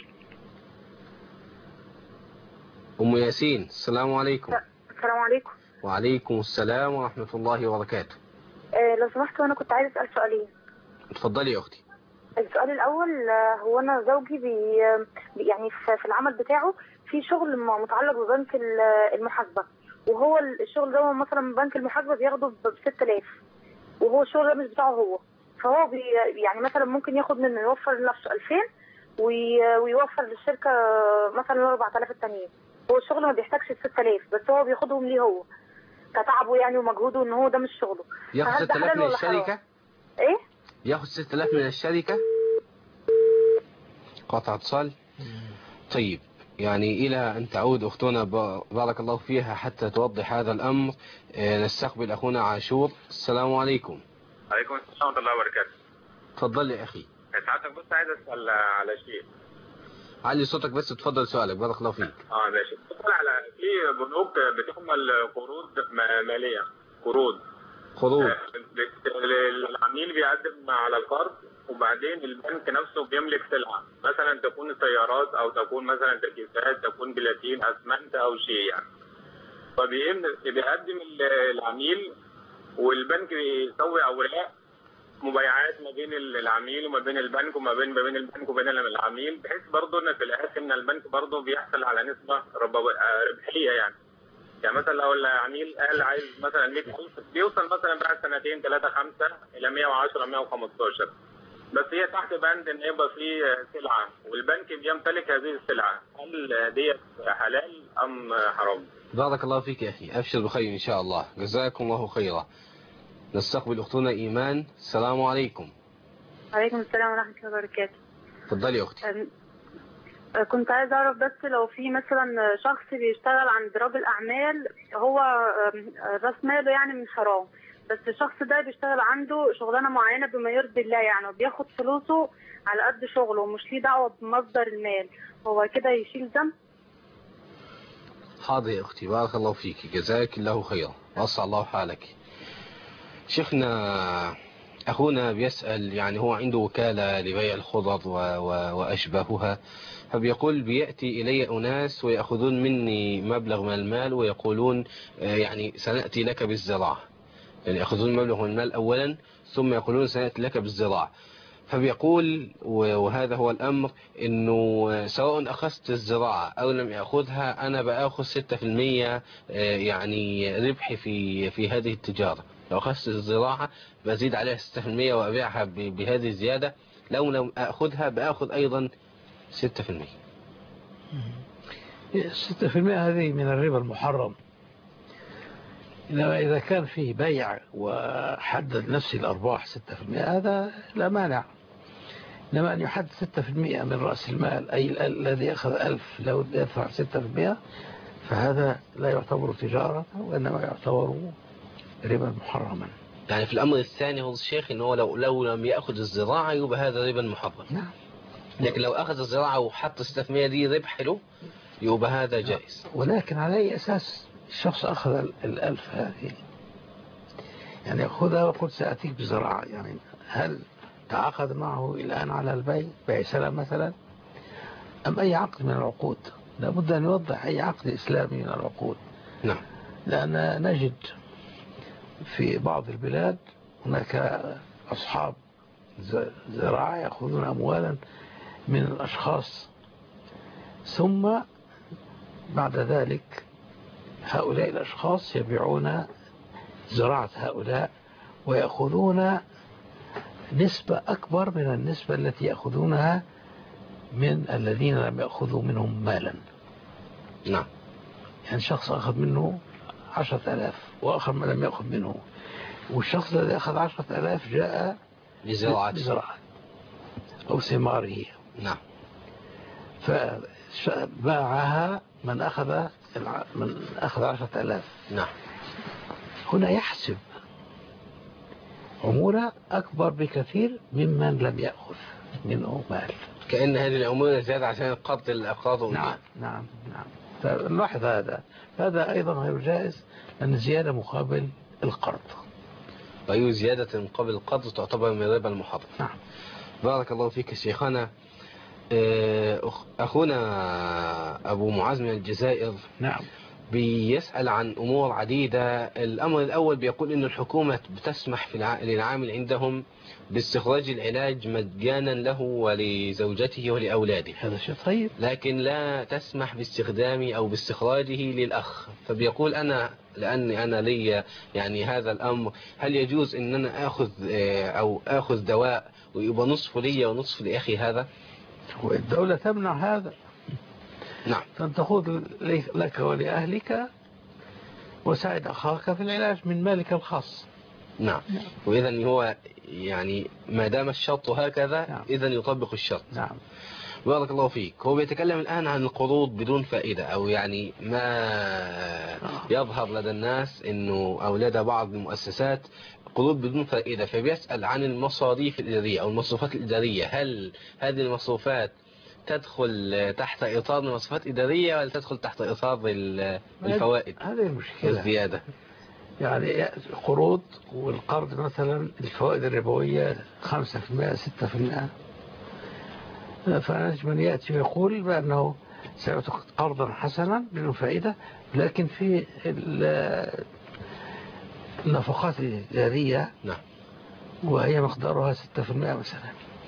أم ياسين السلام عليكم. السلام عليكم. وعليكم السلام ورحمة الله وبركاته. آه لو سمحت، أنا كنت عايز أسأل سؤالين. اتفضلي يا أختي. السؤال الأول، هو أنا زوجي بي يعني في العمل بتاعه في شغل متعلق ببنك المحاسبة، وهو الشغل ده مثلا بنك المحاسبة بياخده ب ستة آلاف، وهو الشغل ده مش بتاعه هو، فهو بي يعني مثلا ممكن ياخد منه يوفر لنفسه ألفين ويوفر للشركة مثلا أربعة آلاف التانيين. هو الشغل ما بيحتاجش ستة آلاف، بس هو بياخدهم ليه هو كتعبه يعني ومجهوده، ان هو ده مش شغله. ياخد ستة آلاف من الشركة؟ ايه؟ ياخد ستة آلاف من الشركة؟ قطع اتصال. طيب، يعني إلى أن تعود أختنا بارك الله فيها حتى توضح هذا الأمر، نستقبل أخونا عاشور. السلام عليكم. عليكم السلام ورحمة الله وبركاته. تفضل يا أخي. سعادتك بس عايز أسأل على شيء. علي صوتك بس، تفضل سؤالك. بارك الله فيك. اه ماشي. بسأل على في بنوك بتعمل قروض مالية، قروض قروض العميل بيقدم على القرض، وبعدين البنك نفسه بيملك سلعة، مثلا تكون سيارات أو تكون مثلا تكييفات، تكون بلاتين، أسمنت أو شيء يعني. فبيقدم العميل والبنك بيسوي أوراق مبايعات ما بين العميل وما بين البنك وما بين ما بين البنك وبين العميل، بحيث برضه ان في الاخر ان البنك برضه بيحصل على نسبه ربحيه يعني. يعني مثلا لو العميل قال عايز مثلا مئة ألف، بيوصل مثلا بعد سنتين ثلاثه خمسه الى مئة وعشرة مئة وخمستاشر، بس هي تحت بند ان يبقى في سلعه والبنك بيمتلك هذه السلعه، هل ديت حلال ام حرام؟ بارك الله فيك يا اخي، ابشر بخير ان شاء الله، جزاكم الله خيرا. نستقبل أختنا إيمان. السلام عليكم. وعليكم السلام ورحمة الله وبركاته. تفضلي يا أختي. كنت عايز أعرف بس لو في مثلا شخص بيشتغل عند رجل أعمال، هو راس ماله يعني من حرام، بس الشخص ده بيشتغل عنده شغلانة معينة بما يرضي الله يعني، وبياخد فلوسه على قد شغله ومش ليه دعوة بمصدر المال، هو كده يشيل ذنب؟ حاضر يا أختي، بارك الله فيك، جزاك الله خيرا، وأسعد الله حالك. شيخنا أخونا بيسأل، يعني هو عنده وكالة لبيع الخضر وأشباهها، فبيقول بيأتي إلي أناس ويأخذون مني مبلغ من المال ويقولون يعني سنأتي لك بالزراعة، يعني يأخذون مبلغ من المال أولا ثم يقولون سنأتي لك بالزراعة. فبيقول وهذا هو الأمر، إنه سواء أخذت الزراعة أو لم يأخذها أنا بأخذ ستة في المية يعني ربح في في هذه التجارة. لو أخذت الزراعة بزيد عليها ستة في المية وأبيعها بهذه الزيادة، لو لم أخذها بأخذ أيضا ستة في المئة. ستة في المئة هذه من الربا المحرم. إنما إذا كان فيه بيع وحدد نفسي الأرباح ستة في المئة هذا لا مانع. إنما أن يحدد ستة في المئة من رأس المال، أي الذي أخذ ألف لو يدفع ستة في المئة، فهذا لا يعتبر تجارة وإنما يعتبر ربا محرما. يعني في الأمر الثاني هو الشيخ إنه لو لو لم يأخذ الزراعة يبقى هذا ربا محرم. نعم. لكن لو أخذ الزراعة وحط ستة في المئة دي ربح له يبقى هذا جائز. ولكن على أي أساس الشخص أخذ الألف هذه؟ يعني يأخذها وقلت سأتيك بزراعة، يعني هل تعاقد معه الآن على البيع بيع سلام مثلا أم أي عقد من العقود؟ لابد أن يوضح أي عقد إسلامي من العقود. نعم. لأن نجد في بعض البلاد هناك أصحاب زراعة يأخذون أموالا من الأشخاص، ثم بعد ذلك هؤلاء الأشخاص يبيعون زراعة هؤلاء ويأخذون نسبة أكبر من النسبة التي يأخذونها من الذين لم يأخذوا منهم مالا. نعم. يعني شخص أخذ منه عشرة ألاف وآخر ما لم يأخذ منه، والشخص الذي أخذ عشرة ألاف جاء لزراعته أو ثماره. نعم. فباعها من أخذ من أخذ عشرة ألاف. نعم. هنا يحسب عمولة أكبر بكثير ممن لم يأخذ منه مال، كأن هذه العمولة زيادة عشان قبض الأقراض. نعم نعم نعم. فلاحظ هذا هذا أيضا غير جائز، لأن زيادة مقابل القرض. أي زيادة مقابل القرض تعتبر من ربا المحرم. نعم. بارك الله فيك شيخنا. أخونا أبو معاذ من الجزائر نعم بيسأل عن أمور عديدة. الأمر الأول بيقول إن الحكومة بتسمح في الع... للعامل عندهم باستخراج العلاج مجانا له ولزوجته ولأولاده. هذا شيء طيب. لكن لا تسمح باستخدامه أو باستخراجه للأخ. فبيقول أنا لأني أنا لي يعني هذا الأمر، هل يجوز إن أنا أخذ أو أخذ دواء ويبقى نصف لي ونصف لأخي هذا؟ والدولة تمنع هذا. نعم. فأنت خذ لك ولأهلك وساعد أخاك في العلاج من مالك الخاص. نعم. وإذا هو يعني ما دام الشرط هكذا نعم. إذا يطبق الشرط. نعم. بارك الله فيك. هو بيتكلم الآن عن القروض بدون فائدة، أو يعني ما يظهر لدى الناس إنه أو لدى بعض المؤسسات قروض بدون فائدة. فبيسأل عن المصاريف الإدارية أو المصروفات الإدارية، هل هذه المصروفات تدخل تحت إطار المصروفات الإدارية ولا تدخل تحت إطار الفوائد؟ هذه المشكلة الزيادة. يعني قروض والقرض مثلا الفوائد الربوية خمسة في المئة ستة في المئة، فنجم من يأتي ويقول بأنه سيعطيك قرضا حسنا بدون فائدة، لكن في النفقات الإدارية نعم وهي مقدارها ستة في المئة مثلا،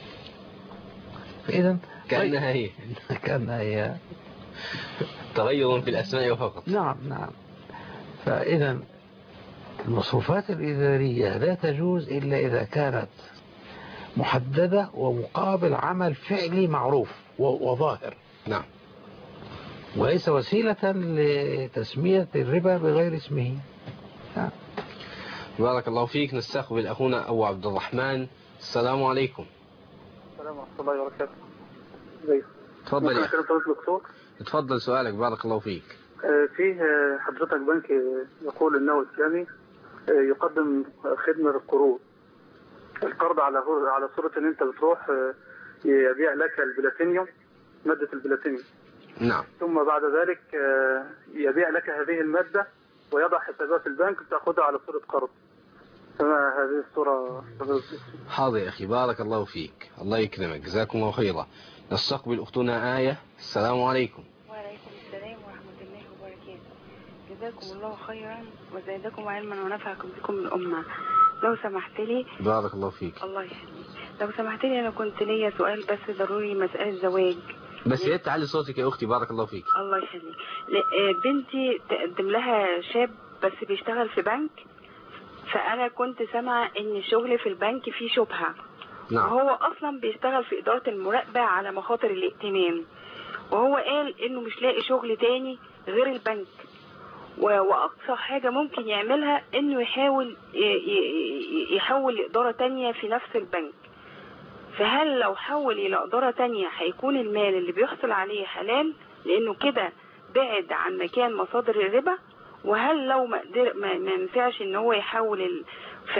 فإذا كأنها هي كأنها هي تغير في الأسماء فقط. نعم نعم. فإذا المصروفات الإدارية لا تجوز إلا إذا كانت محددة ومقابل عمل فعلي معروف وظاهر. نعم. وليس وسيلة لتسمية الربا بغير اسمه. نعم. بارك الله فيك. نستقبل أخونا أبو عبد الرحمن. السلام عليكم. السلام ورحمة الله وبركاته. تفضل يا دكتور. تفضل سؤالك. بارك الله فيك. فيه حضرتك بنك يقول انه اسلامي يقدم خدمة القروض، القرض على على صورة ان انت بتروح يبيع لك البلاتينيوم، مادة البلاتينيوم. نعم. ثم بعد ذلك يبيع لك هذه المادة ويضع حسابات البنك تأخذها على صورة قرض. فما هذه الصورة؟ حاضر يا أخي. بارك الله فيك. الله يكرمك. جزاكم الله خيرا. نستقبل أختنا آية. السلام عليكم. وعليكم السلام ورحمة الله وبركاته. جزاكم الله خيرا وزادكم علما ونفعكم بكم الأمة. لو سمحت لي. بارك الله فيك. الله يخليك. لو سمحت لي أنا كنت ليا سؤال بس ضروري، مسألة زواج. بس يا تعالي صوتك يا أختي. بارك الله فيك. الله يخليك. بنتي تقدم لها شاب بس بيشتغل في بنك، فأنا كنت سامعة إن شغلي في البنك فيه شبهة، نعم. وهو أصلا بيشتغل في إدارة المراقبة على مخاطر الائتمان، وهو قال إنه مش لاقي شغل تاني غير البنك، وأقصى حاجة ممكن يعملها إنه يحاول يحول لإدارة تانية في نفس البنك. فهل لو حول إلى إدارة تانية هيكون المال اللي بيحصل عليه حلال لأنه كده بعد عن مكان مصادر الربا؟ وهل لو ما قدر ما ينفعش إن هو يحول ال... ف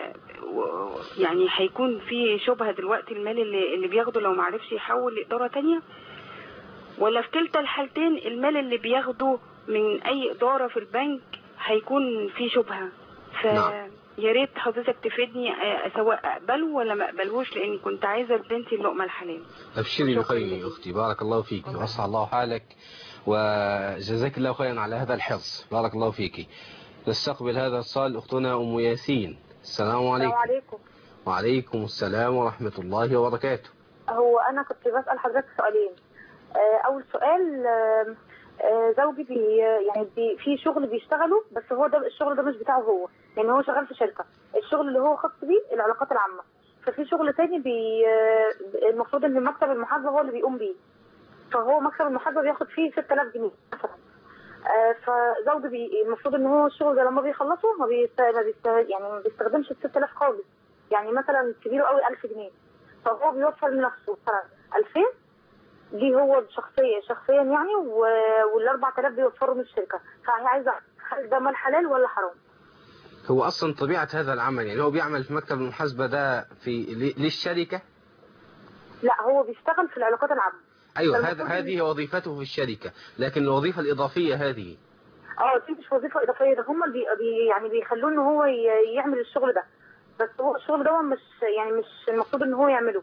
يعني هيكون في شبهة دلوقتي المال اللي, اللي بياخده لو معرفش يحول لإدارة تانية؟ ولا في كلتا الحالتين المال اللي بياخده من أي إدارة في البنك هيكون في شبهة؟ فيا ريت حضرتك تفيدني سواء أقبله ولا ما أقبلهوش، لأني كنت عايزة لبنتي اللقمة الحلال. أبشري بخير يا أختي، بارك الله فيك وأسعد الله حالك وجزاك الله خيرا على هذا الحرص، بارك الله فيك. نستقبل هذا الاتصال أختنا أم ياسين. السلام عليكم. السلام عليكم. وعليكم السلام ورحمة الله وبركاته. هو أنا كنت بسأل حضرتك سؤالين. أول سؤال، زوجي بي يعني بي في شغل بيشتغله، بس هو ده الشغل ده مش بتاعه هو، يعني هو شغال في شركة، الشغل اللي هو خاص بيه العلاقات العامة. ففي شغل تاني بي المفروض ان مكتب المحاسبة هو اللي بيقوم بيه، فهو مكتب المحاسبة بياخد فيه ستة آلاف جنيه مثلا. فزوجي بي المفروض ان هو الشغل ده لما بيخلصه ما بيست... ما بيست... يعني ما بيستخدمش ال ستة آلاف خالص، يعني مثلا كبيره قوي ألف جنيه، فهو بيوفر لنفسه مثلا ألفين دي هو شخصيا شخصيا يعني، وال أربعة آلاف بيوفروا من الشركه. فهي عايزه هل ده مال حلال ولا حرام؟ هو اصلا طبيعه هذا العمل يعني هو بيعمل في مكتب المحاسبه ده في للشركه؟ لا، هو بيشتغل في العلاقات العامه. ايوه، هذا هذه وظيفته في الشركه، لكن الوظيفه الاضافيه هذه اه دي مش وظيفه اضافيه، ده هم بي بي يعني بيخلوه ان هو يعمل الشغل ده، بس هو الشغل ده مش يعني مش المفروض ان هو يعمله.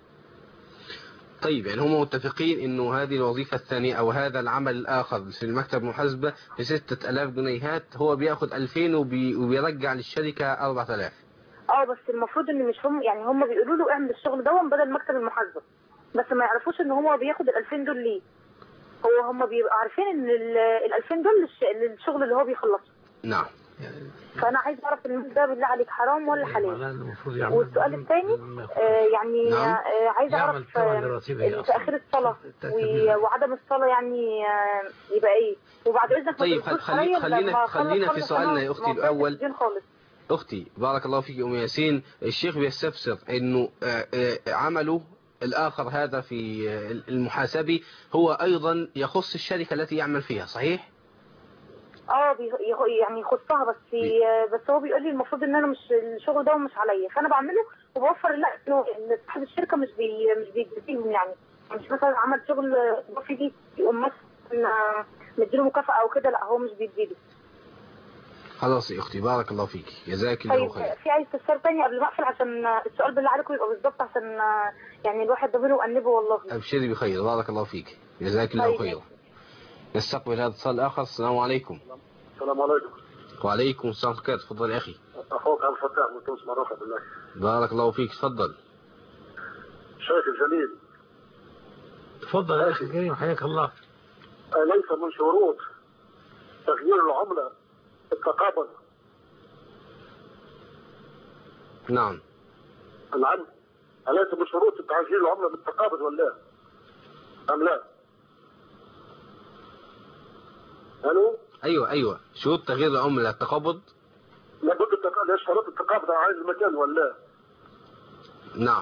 طيب يعني هم متفقين انه هذه الوظيفة الثانية او هذا العمل الاخر في المكتب محاسبة بستة الاف جنيهات، هو بياخد الفين وبي وبيرجع للشركة اربعة الاف. اه بس المفروض ان مش هم يعني هم بيقولوا له اعمل الشغل ده بدل مكتب المحاسبة، بس ما يعرفوش ان هو بياخد الالفين دول ليه. هو هم بيبقوا عارفين ان الالفين دول للشغل اللي هو بيخلصه. نعم. فانا عايز اعرف ان ده بالله عليك حرام ولا حلال. والسؤال الثاني آه يعني نعم. آه عايز اعرف آه تاخير الصلاه وعدم الصلاه يعني آه يبقى ايه. وبعد اذنك طيب خلينا خلينا خلينا في سؤالنا يا اختي الاول. اختي بارك الله فيك ام ياسين، الشيخ بيستفسر انه آه آه عمله الاخر هذا في المحاسبي هو ايضا يخص الشركه التي يعمل فيها، صحيح؟ اه يعني يخصها، بس بس هو بيقول لي المفروض ان انا مش الشغل ده مش عليا، فانا بعمله وبوفر لا انه صاحب الشركه مش بي مش بيديهم، يعني مش مثلا عمل شغل اضافي دي يقوم مثلا مديله مكافاه او كده، لا هو مش بيديله. خلاص يا اختي بارك الله فيك، جزاك الله خير. طيب في عايز استفسار تاني قبل ما اقفل عشان السؤال بالله عليكم يبقى بالظبط، عشان يعني الواحد ضميره وأنبه والله. ابشري بخير، بارك الله فيك، جزاك الله طيب. خير. نستقبل هذا الاتصال الاخر. السلام عليكم. السلام عليكم. وعليكم السلام ورحمة الله. تفضل يا اخي. اخوك عبد الفتاح من تونس، مرحبا بالله. بارك الله فيك، تفضل. شيخ الجليل. تفضل يا اخي الكريم، حياك الله. أليس من شروط تغيير العملة التقابل؟ نعم. نعم. أليس من شروط تغيير العملة بالتقابل ولا أم لا؟ الو. ايوه ايوه، شروط تغيير العمله التقابض. لابد التقابض، ايش شروط التقابض على المكان ولا؟ نعم.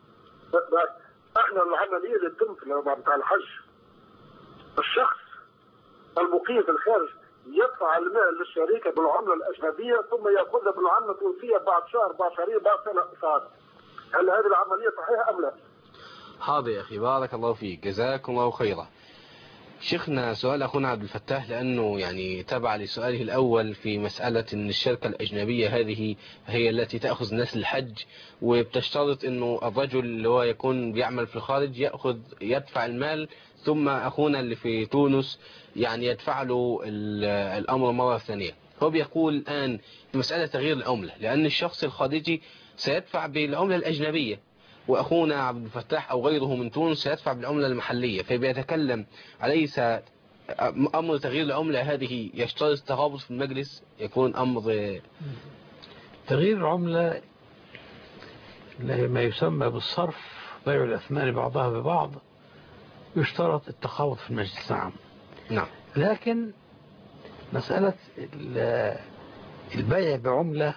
احنا العمليه اللي تتم بتاع الحج، الشخص المقيم في الخارج يدفع المال للشركه بالعمله الاجنبيه ثم ياخذها بالعمله التونسيه بعد شهر بعد شهرين بعد سنه صار. هل هذه العمليه صحيحه ام لا؟ حاضر يا اخي، بارك الله فيك، جزاكم الله خيرا. شيخنا سؤال أخونا عبد الفتاح لأنه يعني تبع لسؤاله الأول في مسألة أن الشركة الأجنبية هذه هي التي تأخذ ناس الحج، وبتشترط أنه الرجل اللي هو يكون بيعمل في الخارج يأخذ يدفع المال ثم أخونا اللي في تونس يعني يدفع له الأمر مرة ثانية. هو بيقول الآن في مسألة تغيير العملة، لأن الشخص الخارجي سيدفع بالعملة الأجنبية وأخونا عبد الفتاح أو غيره من تونس سيدفع بالعملة المحلية، فبيتكلم أليس أمر تغيير العملة هذه يشترط ترابط في المجلس؟ يكون أمر تغيير العملة ما يسمى بالصرف بيع الأثمان بعضها ببعض يشترط التقابض في المجلس العام. نعم. لكن مسألة البيع بعملة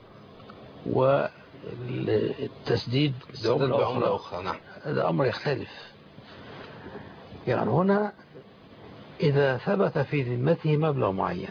والتسديد بعملة, بعملة أخرى, أخرى نعم. هذا أمر يختلف. يعني هنا إذا ثبت في ذمته مبلغ معين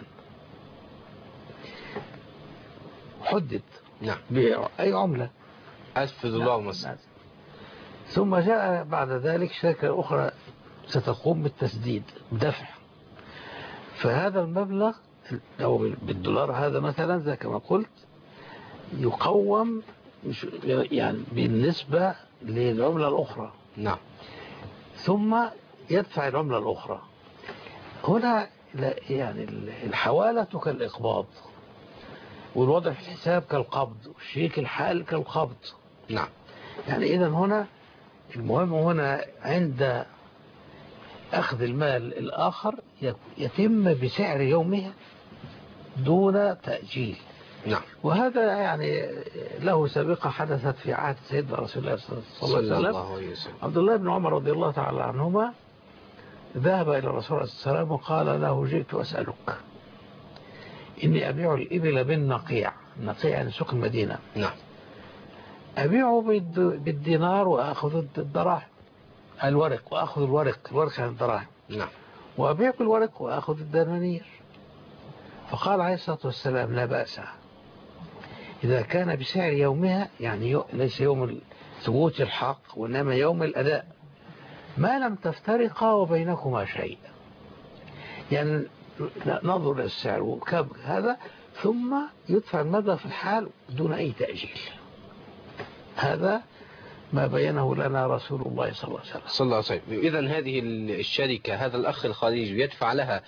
حدد نعم. بأي عملة ألف دولار مثلا، ثم جاء بعد ذلك شركة أخرى ستقوم بالتسديد بدفع، فهذا المبلغ لو بالدولار هذا مثلا زي كما قلت يقوم يعني بالنسبة للعملة الأخرى. نعم. ثم يدفع العملة الأخرى. هنا يعني الحوالة كالإقباض، والوضع في الحساب كالقبض، والشيك الحال كالقبض. نعم. يعني إذن هنا المهم هنا عند أخذ المال الآخر يتم بسعر يومها دون تأجيل. نعم. وهذا يعني له سابقة حدثت في عهد سيدنا رسول الله صلى الله عليه وسلم. عبد الله بن عمر رضي الله تعالى عنهما ذهب إلى الرسول صلى الله عليه وسلم وقال له جئت أسألك إني أبيع الإبل بالنقيع. النقيع يعني سوق المدينة. نعم. أبيعه بالدينار وأخذ الدراهم الورق وأخذ الورق الورق عن الدراهم. نعم. وأبيع بالورق وأخذ الدنانير. فقال عليه الصلاة والسلام لا بأس إذا كان بسعر يومها، يعني ليس يوم ثبوت الحق وإنما يوم الأداء، ما لم تفترقا وبينكما شيء. يعني ننظر إلى السعر وكم هذا ثم يدفع المبلغ في الحال دون أي تأجيل. هذا ما بينه لنا رسول الله صلى الله عليه وسلم. صلى الله عليه وسلم. إذن هذه الشركة هذا الأخ الخارجي يدفع لها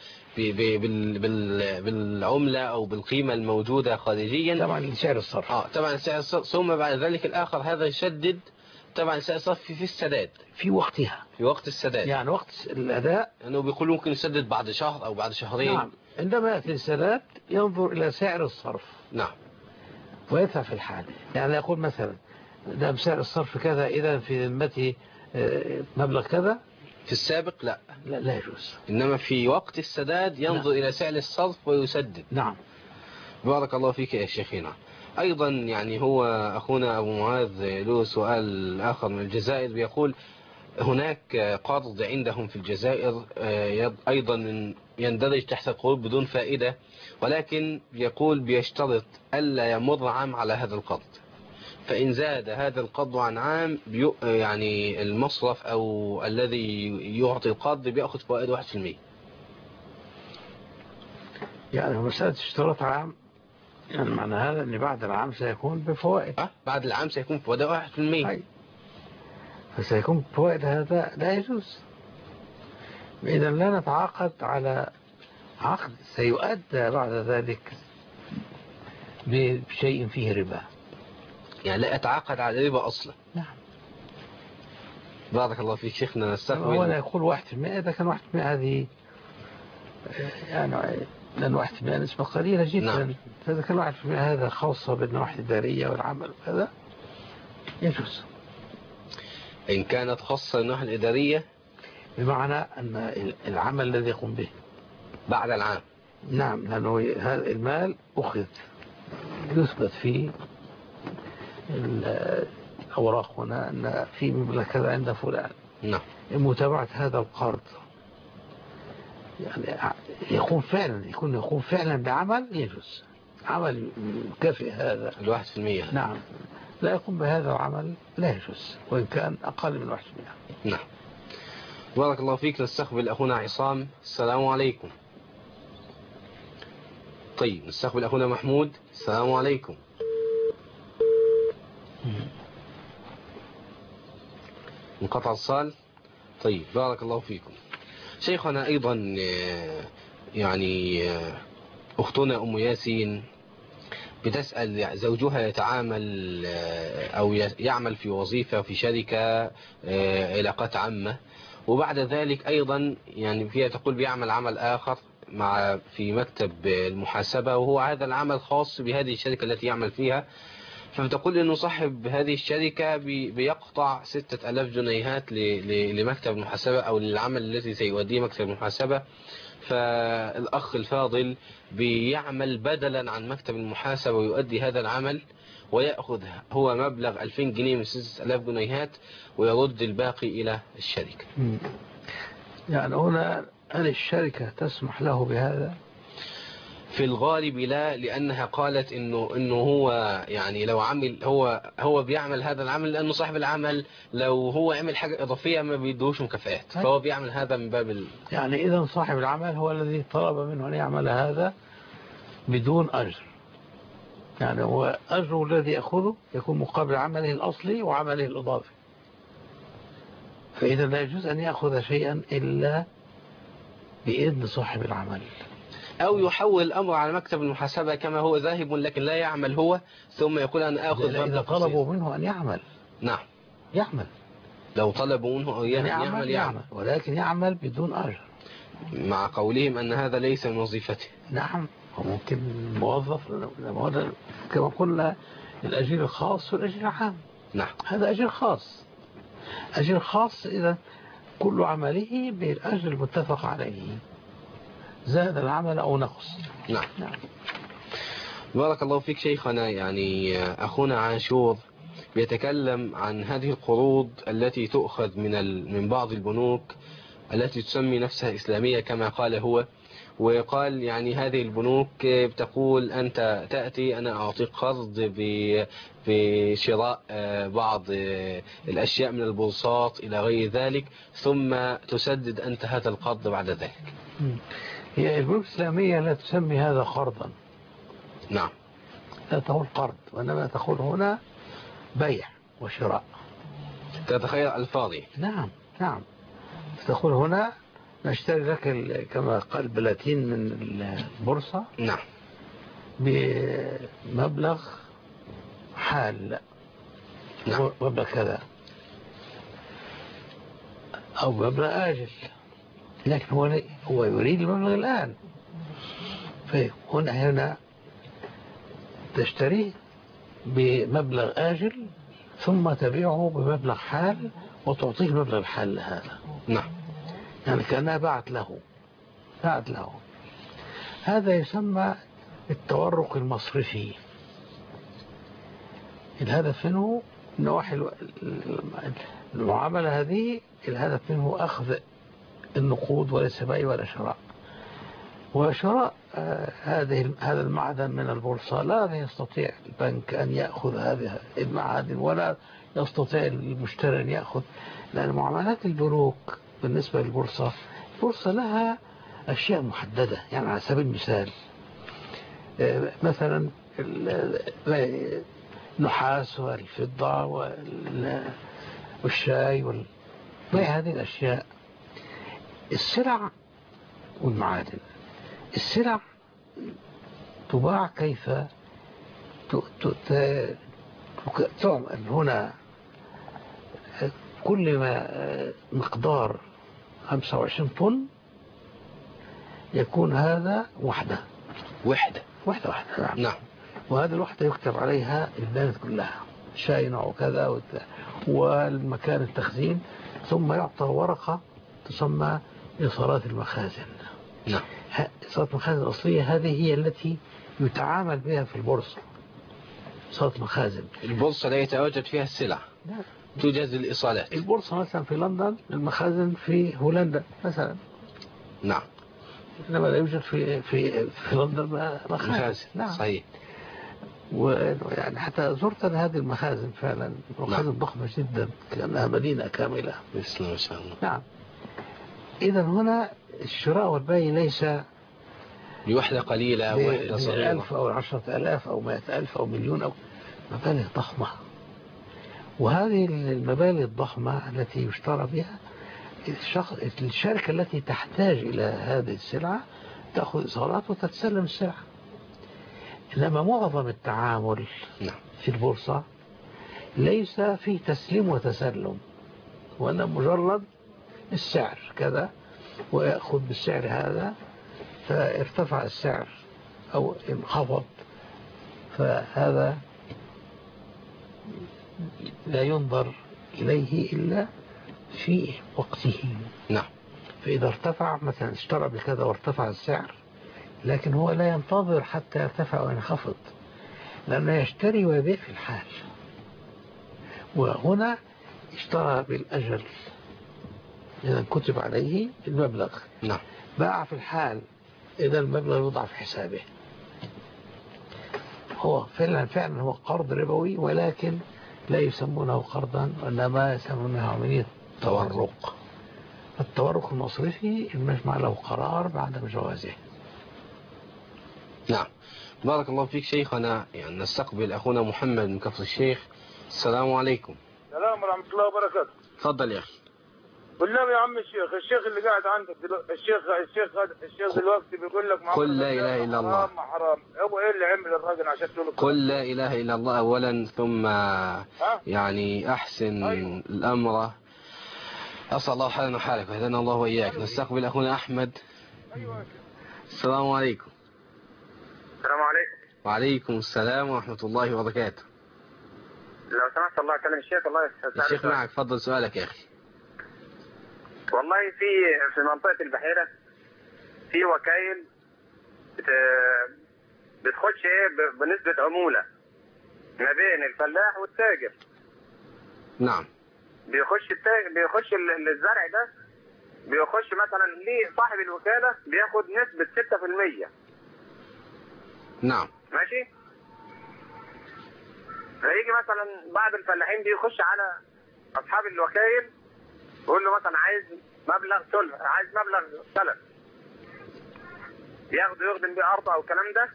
بالعملة أو بالقيمة الموجودة خارجيا طبعا لسعر الصرف. آه طبعا سعر الصرف. ثم بعد ذلك الآخر هذا يشدد طبعا سعر الصرف في السداد في وقتها، في وقت السداد، يعني وقت الأداء، لأنه يعني بيقول ممكن يسدد بعد شهر أو بعد شهرين. نعم. عندما يأتي السداد ينظر إلى سعر الصرف. نعم. ويدفع في الحال. يعني يقول مثلا ده بسعر الصرف كذا، إذا في ذمته مبلغ كذا. في السابق لا لا, لا يجوز. إنما في وقت السداد ينظر نعم. إلى سعر الصرف ويسدد. نعم. بارك الله فيك يا شيخنا. أيضا يعني هو أخونا أبو معاذ له سؤال آخر من الجزائر، بيقول هناك قرض عندهم في الجزائر أيضا يندرج تحت القروض بدون فائدة، ولكن يقول بيشترط ألا يمر عام على هذا القرض، فإن زاد هذا القرض عن عام يعني المصرف أو الذي يعطي القرض بيأخذ فوائد واحد في المية. يعني مسألة اشتراط عام يعني معنى هذا أن بعد العام سيكون بفوائد. أه؟ بعد العام سيكون فوائد واحد في المية. أي. فسيكون بفوائد، هذا لا يجوز. إذا لا نتعاقد على عقد سيؤدى بعد ذلك بشيء فيه ربا. يعني لا أتعاقد على ربا أصلا. نعم. بارك الله فيك شيخنا. نستقبل. هو لا يقول واحد في المئة، إذا كان واحد في المئة هذه يعني لأن واحد في المئة نسبة قليلة جدا. نعم. فإذا كان واحد في المئة هذا خاصة بالنواحي الإدارية والعمل وكذا يجوز. إن كانت خاصة بالنواحي الإدارية بمعنى أن العمل الذي يقوم به بعد العام. نعم. لأنه هذا المال أخذ يثبت فيه الأوراق هنا أن في مبلغ كذا عند فلان. نعم. متابعة هذا القرض يعني يقوم فعلا يكون يقوم فعلا بعمل يجوز، عمل يكافئ هذا الواحد في المية. نعم. لا يقوم بهذا العمل لا يجوز وإن كان أقل من واحد في المية. نعم. بارك الله فيك. نستقبل أخونا عصام. السلام عليكم. طيب نستقبل أخونا محمود. السلام عليكم. انقطع اتصال. طيب بارك الله فيكم. شيخنا أيضا يعني أختنا أم ياسين بتسأل زوجها يتعامل أو يعمل في وظيفة في شركة علاقات عامة، وبعد ذلك أيضا يعني فيها تقول بيعمل عمل آخر مع في مكتب المحاسبة، وهو هذا العمل خاص بهذه الشركة التي يعمل فيها، فبتقول انه صاحب هذه الشركة بي- بيقطع ستة ألاف جنيهات ل- ل- لمكتب المحاسبة او للعمل الذي سيؤديه مكتب المحاسبة. فالاخ الفاضل بيعمل بدلا عن مكتب المحاسبة ويؤدي هذا العمل، ويأخذ هو مبلغ ألفين جنيه من ستة ألاف جنيهات ويرد الباقي إلى الشركة. مم. يعني هنا هل الشركة تسمح له بهذا؟ في الغالب لا، لأنها قالت إنه إنه هو يعني لو عمل هو هو بيعمل هذا العمل لأنه صاحب العمل لو هو عمل حاجة إضافية ما بيدوش مكافآت، فهو بيعمل هذا من باب ال... يعني إذا صاحب العمل هو الذي طلب منه أن يعمل هذا بدون أجر، يعني هو أجره الذي يأخذه يكون مقابل عمله الأصلي وعمله الإضافي، فإذا لا يجوز أن يأخذ شيئا إلا بإذن صاحب العمل، أو يحول الأمر على مكتب المحاسبة كما هو ذاهب لكن لا يعمل هو، ثم يقول أنا آخذ إذا, إذا طلبوا منه أن يعمل. نعم يعمل، لو طلبوا منه أن يعمل, يعمل, يعمل, يعمل ولكن يعمل بدون أجر، مع قولهم أن هذا ليس من وظيفته. نعم، وممكن موظف كما قلنا الأجير الخاص والأجير العام. نعم، هذا أجير خاص. أجير خاص إذا كل عمله بالأجر المتفق عليه، زاد العمل أو نقص. نعم. نعم. بارك الله فيك شيخنا. يعني أخونا عاشور بيتكلم عن هذه القروض التي تؤخذ من من بعض البنوك التي تسمي نفسها إسلامية كما قال هو، وقال يعني هذه البنوك بتقول أنت تأتي أنا أعطيك قرض بشراء بعض الأشياء من البورصات إلى غير ذلك، ثم تسدد أنت هذا القرض بعد ذلك. هي البنوك الإسلامية لا تسمي هذا قرضا. نعم، لا تقول قرض، وإنما تقول هنا بيع وشراء. تتخيل الفاظي. نعم نعم، تقول هنا نشتري لك كما قال بلاتين من البورصة. نعم، بمبلغ حال. نعم. مبلغ كذا أو مبلغ آجل، لكن هو هو يريد المبلغ الآن، فهنا هنا تشتري بمبلغ آجل ثم تبيعه بمبلغ حال وتعطيه مبلغ الحال هذا. نعم، يعني كأنها باعت له باعت له هذا يسمى التورق المصرفي. الهدف منه نواحي المعاملة هذه، الهدف منه أخذ النقود وليس بيع ولا شراء. وشراء هذه هذا المعدن من البورصة لا يستطيع البنك أن يأخذ هذه المعادن ولا يستطيع المشتري أن يأخذ، لأن معاملات البنوك بالنسبة للبورصة، البورصة لها أشياء محددة. يعني على سبيل المثال مثلا النحاس والفضة والشاي وبيع هذه الأشياء. السلع والمعادن، السلع تباع كيف تعمل هنا كل ما مقدار خمسة وعشرين طن يكون هذا وحدة وحدة وحدة وحدة نعم. نعم. وهذه الوحدة يكتب عليها البيانات كلها، شاي نوع كذا والمكان التخزين، ثم يعطى ورقة تسمى إيصالات المخازن. نعم. إيصالات المخازن الأصلية هذه هي التي يتعامل بها في البورصة. إيصالات المخازن، البورصة لا يتواجد فيها السلع. نعم. توجد الإيصالات. البورصة مثلا في لندن، المخازن في هولندا مثلا. نعم. إنما لا يوجد في في في لندن مخازن. نعم. صحيح. ويعني حتى زرت هذه المخازن فعلا، مخازن نعم. ضخمة جدا كأنها مدينة كاملة. بسم الله ما شاء الله. نعم. إذا هنا الشراء والبيع ليس بوحدة قليلة أو وحدة صغيرة، ألف أو عشرة ألاف أو مائة ألف أو مليون أو مبالغ ضخمة. وهذه المبالغ الضخمة التي يشترى بها الشخص، الشركة التي تحتاج إلى هذه السلعة تأخذ إيصالات وتتسلم السلعة. إنما معظم التعامل في البورصة ليس فيه تسليم وتسلم، وأنا مجرد السعر كذا ويأخذ بالسعر هذا، فارتفع السعر أو انخفض فهذا لا ينظر إليه إلا في وقته. نعم. فإذا ارتفع مثلا اشترى بكذا وارتفع السعر، لكن هو لا ينتظر حتى يرتفع وينخفض، لأنه يشتري ويبيع في الحال. وهنا اشترى بالأجل، إذا كتب عليه المبلغ. نعم. باع في الحال، إذا المبلغ يوضع في حسابه. هو فعلا فعلا هو قرض ربوي، ولكن لا يسمونه قرضا، وإنما يسمونه عملية تورق. التورق المصرفي المجمع له قرار بعدم جوازه. نعم. بارك الله فيك شيخنا. يعني نستقبل أخونا محمد من كفر الشيخ. السلام عليكم. السلام ورحمة الله وبركاته. تفضل يا أخي. بالله يا عم الشيخ، الشيخ اللي قاعد عندك دلوقتي، الشيخ الشيخ الشيخ دلوقتي بيقول لك قل لا إله إلا الله. حرام حرام. هو ايه اللي عمل الراجل عشان تقول قل لا إله إلا الله أولا، ثم يعني أحسن أيوه. الأمر. أسأل الله حالنا وحالك وهدانا الله وإياك. أيوه. نستقبل أخونا أحمد. أيوه. السلام عليكم. السلام عليكم. وعليكم السلام ورحمة الله وبركاته. لو سمحت الله أكلم الشيخ. الله يسعدك. الشيخ معك، فضل سؤالك يا أخي. والله في في منطقة البحيرة في وكايل بتخش ايه بنسبة عمولة ما بين الفلاح والتاجر. نعم. بيخش التاجر بيخش الزرع ده، بيخش مثلا ليه صاحب الوكالة بياخد نسبة ستة في المية. نعم. ماشي. فيجي مثلا بعض الفلاحين بيخش على أصحاب الوكايل يقول له مثلا عايز مبلغ سلف، عايز مبلغ سلف، ياخده يخدم بيه أرض أو الكلام ده.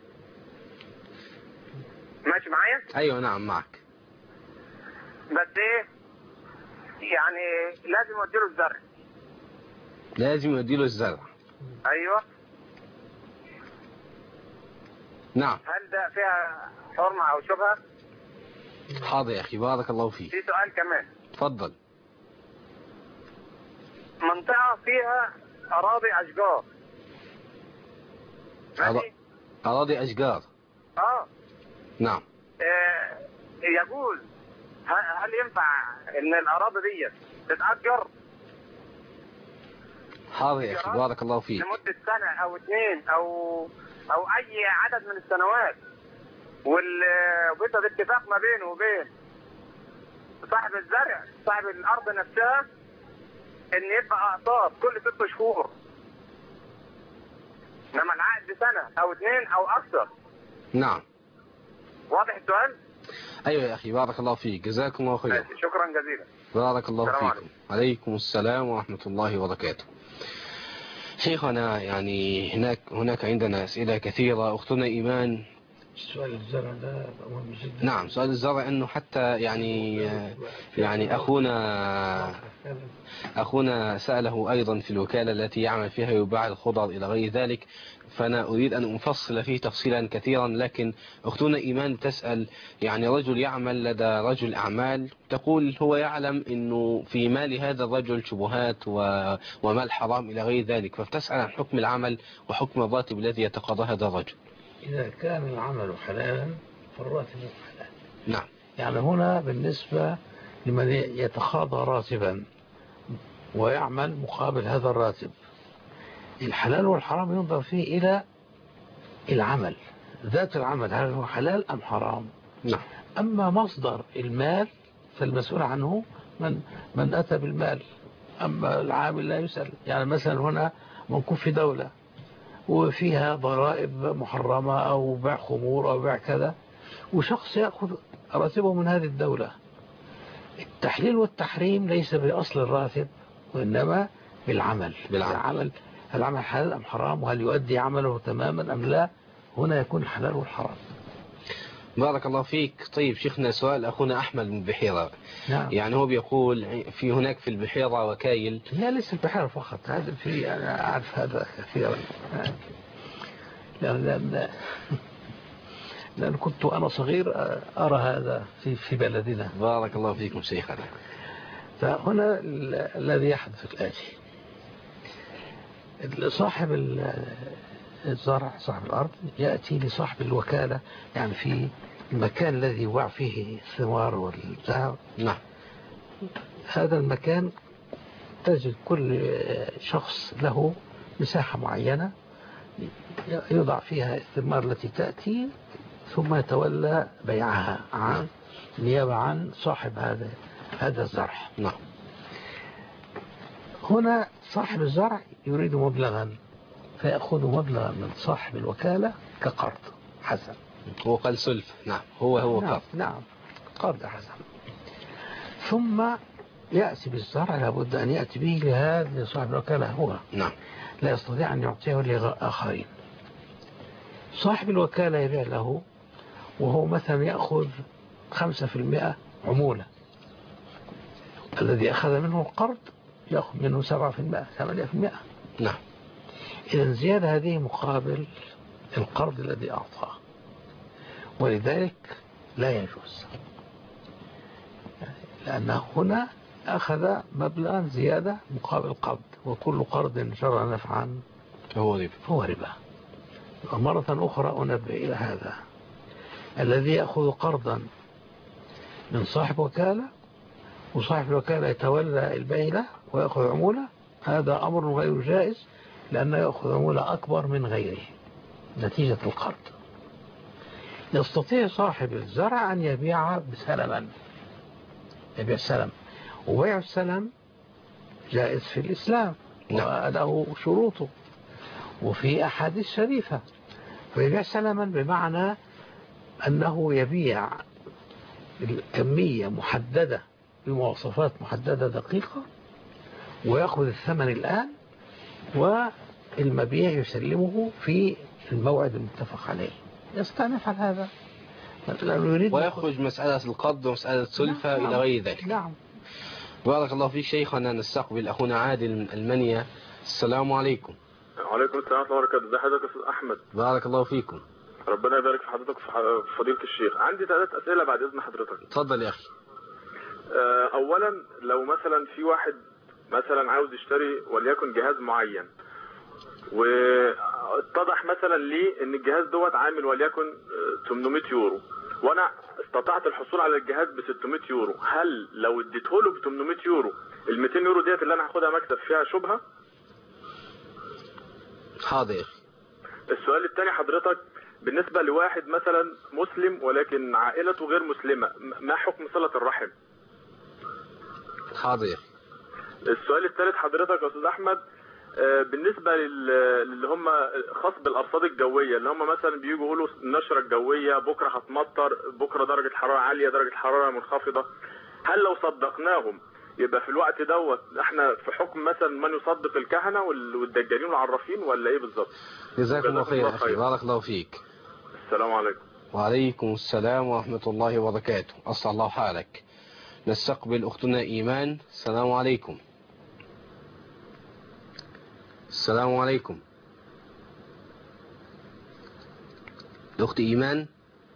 ماشي معايا؟ أيوه نعم معك. بس إيه يعني لازم يوديله الزرع. لازم يوديله الزرع. أيوه. نعم. هل ده فيها حرمة أو شبهة؟ حاضر يا أخي، بارك الله فيك. في سؤال كمان. تفضل. منطقة فيها أراضي أشجار. ماشي؟ أراضي أشجار. آه. نعم. آه يجوز، هل ينفع إن الأراضي دي تتأجر؟ حاضر يا أخي، بارك الله فيك. لمدة سنة أو اثنين أو أو أي عدد من السنوات، وبيصل اتفاق ما بينه وبين صاحب الزرع صاحب الأرض نفسها إن يدفع أقساط كل ست شهور، إنما العقد سنة أو اثنين أو أكثر. نعم. واضح السؤال؟ أيوة يا أخي، بارك الله فيك، جزاكم الله خير. شكرا جزيلا. بارك الله فيكم. عليكم. عليكم السلام ورحمة الله وبركاته. شيخنا يعني هناك هناك عندنا أسئلة كثيرة. أختنا إيمان، سؤال الزرع ده مهم جدا. نعم، سؤال الزرع انه حتى يعني يعني اخونا اخونا سأله ايضا في الوكالة التي يعمل فيها يباع الخضر الى غير ذلك، فانا اريد ان افصل فيه تفصيلا كثيرا. لكن اختنا ايمان تسأل يعني رجل يعمل لدى رجل اعمال، تقول هو يعلم انه في مال هذا الرجل شبهات ومال حرام الى غير ذلك، فبتسأل عن حكم العمل وحكم الراتب الذي يتقاضى هذا الرجل. إذا كان العمل حلالا فالراتب حلال. نعم. يعني هنا بالنسبة لمن يتقاضى راتبا ويعمل مقابل هذا الراتب، الحلال والحرام ينظر فيه إلى العمل، ذات العمل هل هو حلال أم حرام. نعم. أما مصدر المال فالمسؤول عنه من من أتى بالمال، أما العامل لا يسأل. يعني مثلا هنا منكون في دولة وفيها ضرائب محرمة أو بيع خمور أو بيع كذا، وشخص يأخذ راتبه من هذه الدولة، التحليل والتحريم ليس بأصل الراتب وإنما بالعمل. بالعمل. العمل العمل حلال أم حرام، وهل يؤدي عمله تماما أم لا، هنا يكون الحلال والحرام. بارك الله فيك. طيب شيخنا، سؤال أخونا أحمد من البحيرة. نعم. يعني هو بيقول في هناك في البحيرة وكايل. هي ليس البحيرة فقط، هذا في أنا أعرف هذا كثيرا، لأن, لأن, لأن كنت أنا صغير أرى هذا في في بلدنا. بارك الله فيكم شيخنا. فهنا الذي يحدث الآتي: صاحب الزرع صاحب الأرض يأتي لصاحب الوكالة، يعني في المكان الذي يوضع فيه الثمار والذهب. نعم. هذا المكان تجد كل شخص له مساحة معينة يوضع فيها الثمار التي تأتي، ثم يتولى بيعها عن نيابة عن صاحب هذا هذا الزرع. نعم. هنا صاحب الزرع يريد مبلغا فيأخذ مبلغا من صاحب الوكالة كقرض حسن. هو قال سلف. نعم. هو هو نعم. قرض. نعم قرض حسن. ثم يأتي بالزرع لابد أن يأتي به لهذا صاحب الوكالة هو. نعم. لا يستطيع أن يعطيه لآخرين. صاحب الوكالة يبيع له وهو مثلا يأخذ خمسة في المئة عمولة، الذي أخذ منه القرض يأخذ منه سبعة في المئة ثمانية في المئة. نعم. إذن زيادة هذه مقابل القرض الذي أعطاه، ولذلك لا يجوز، لأنه هنا أخذ مبلغا زيادة مقابل قرض، وكل قرض جرى نفعا هو ربا. هو ربا. ومرة أخرى أنبه إلى هذا: الذي يأخذ قرضا من صاحب وكالة وصاحب الوكالة يتولى البيع له ويأخذ عمولة، هذا أمر غير جائز، لأنه يأخذ عمولة أكبر من غيره نتيجة القرض. يستطيع صاحب الزرع أن يبيع بسلما، يبيع سلم، وبيع السلم جائز في الإسلام وله شروطه وفي أحاديث شريفة. فيبيع سلما بمعنى أنه يبيع الكمية محددة بمواصفات محددة دقيقة ويأخذ الثمن الآن، والمبيع يسلمه في الموعد المتفق عليه. يستطيع أن يفعل هذا يريد ويخرج مسألة القرض ومسألة سلفة. نعم. إلى غير ذلك. نعم. بارك الله فيك شيخنا. نستقبل أخونا عادل من ألمانيا. السلام عليكم. وعليكم السلام ورحمة الله وبركاته. ازي حضرتك يا أستاذ أحمد؟ بارك الله فيكم. ربنا يبارك في حضرتك في فضيلة الشيخ. عندي ثلاث أسئلة بعد إذن حضرتك. اتفضل يا أخي. أولا، لو مثلا في واحد مثلا عاوز يشتري وليكن جهاز معين، واتضح مثلا لي ان الجهاز دوت عامل وليكن ثمانمائة يورو، وانا استطعت الحصول على الجهاز ب ستمائة يورو، هل لو اديته له ب ثمانمائة يورو ال مئتين يورو ديت اللي انا هاخدها مكسب فيها شبهة؟ حاضر. السؤال الثاني حضرتك، بالنسبة لواحد مثلا مسلم ولكن عائلته غير مسلمة، ما حكم صلة الرحم؟ حاضر. السؤال الثالث حضرتك يا أستاذ أحمد، بالنسبة للي هم خاص بالأرصاد الجوية، اللي هم مثلا بيجوا يقولوا النشرة الجوية بكرة هتمطر، بكرة درجة حرارة عالية، درجة حرارة منخفضة، هل لو صدقناهم يبقى في الوقت دوت احنا في حكم مثلا من يصدق الكهنة والدجالين والعرافين، ولا ايه بالظبط؟ جزاكم الله خير أخي. بارك الله فيك. السلام عليكم. وعليكم السلام ورحمة الله وبركاته. أصلح الله حالك. نستقبل أختنا إيمان. السلام عليكم. السلام عليكم. الأخت إيمان.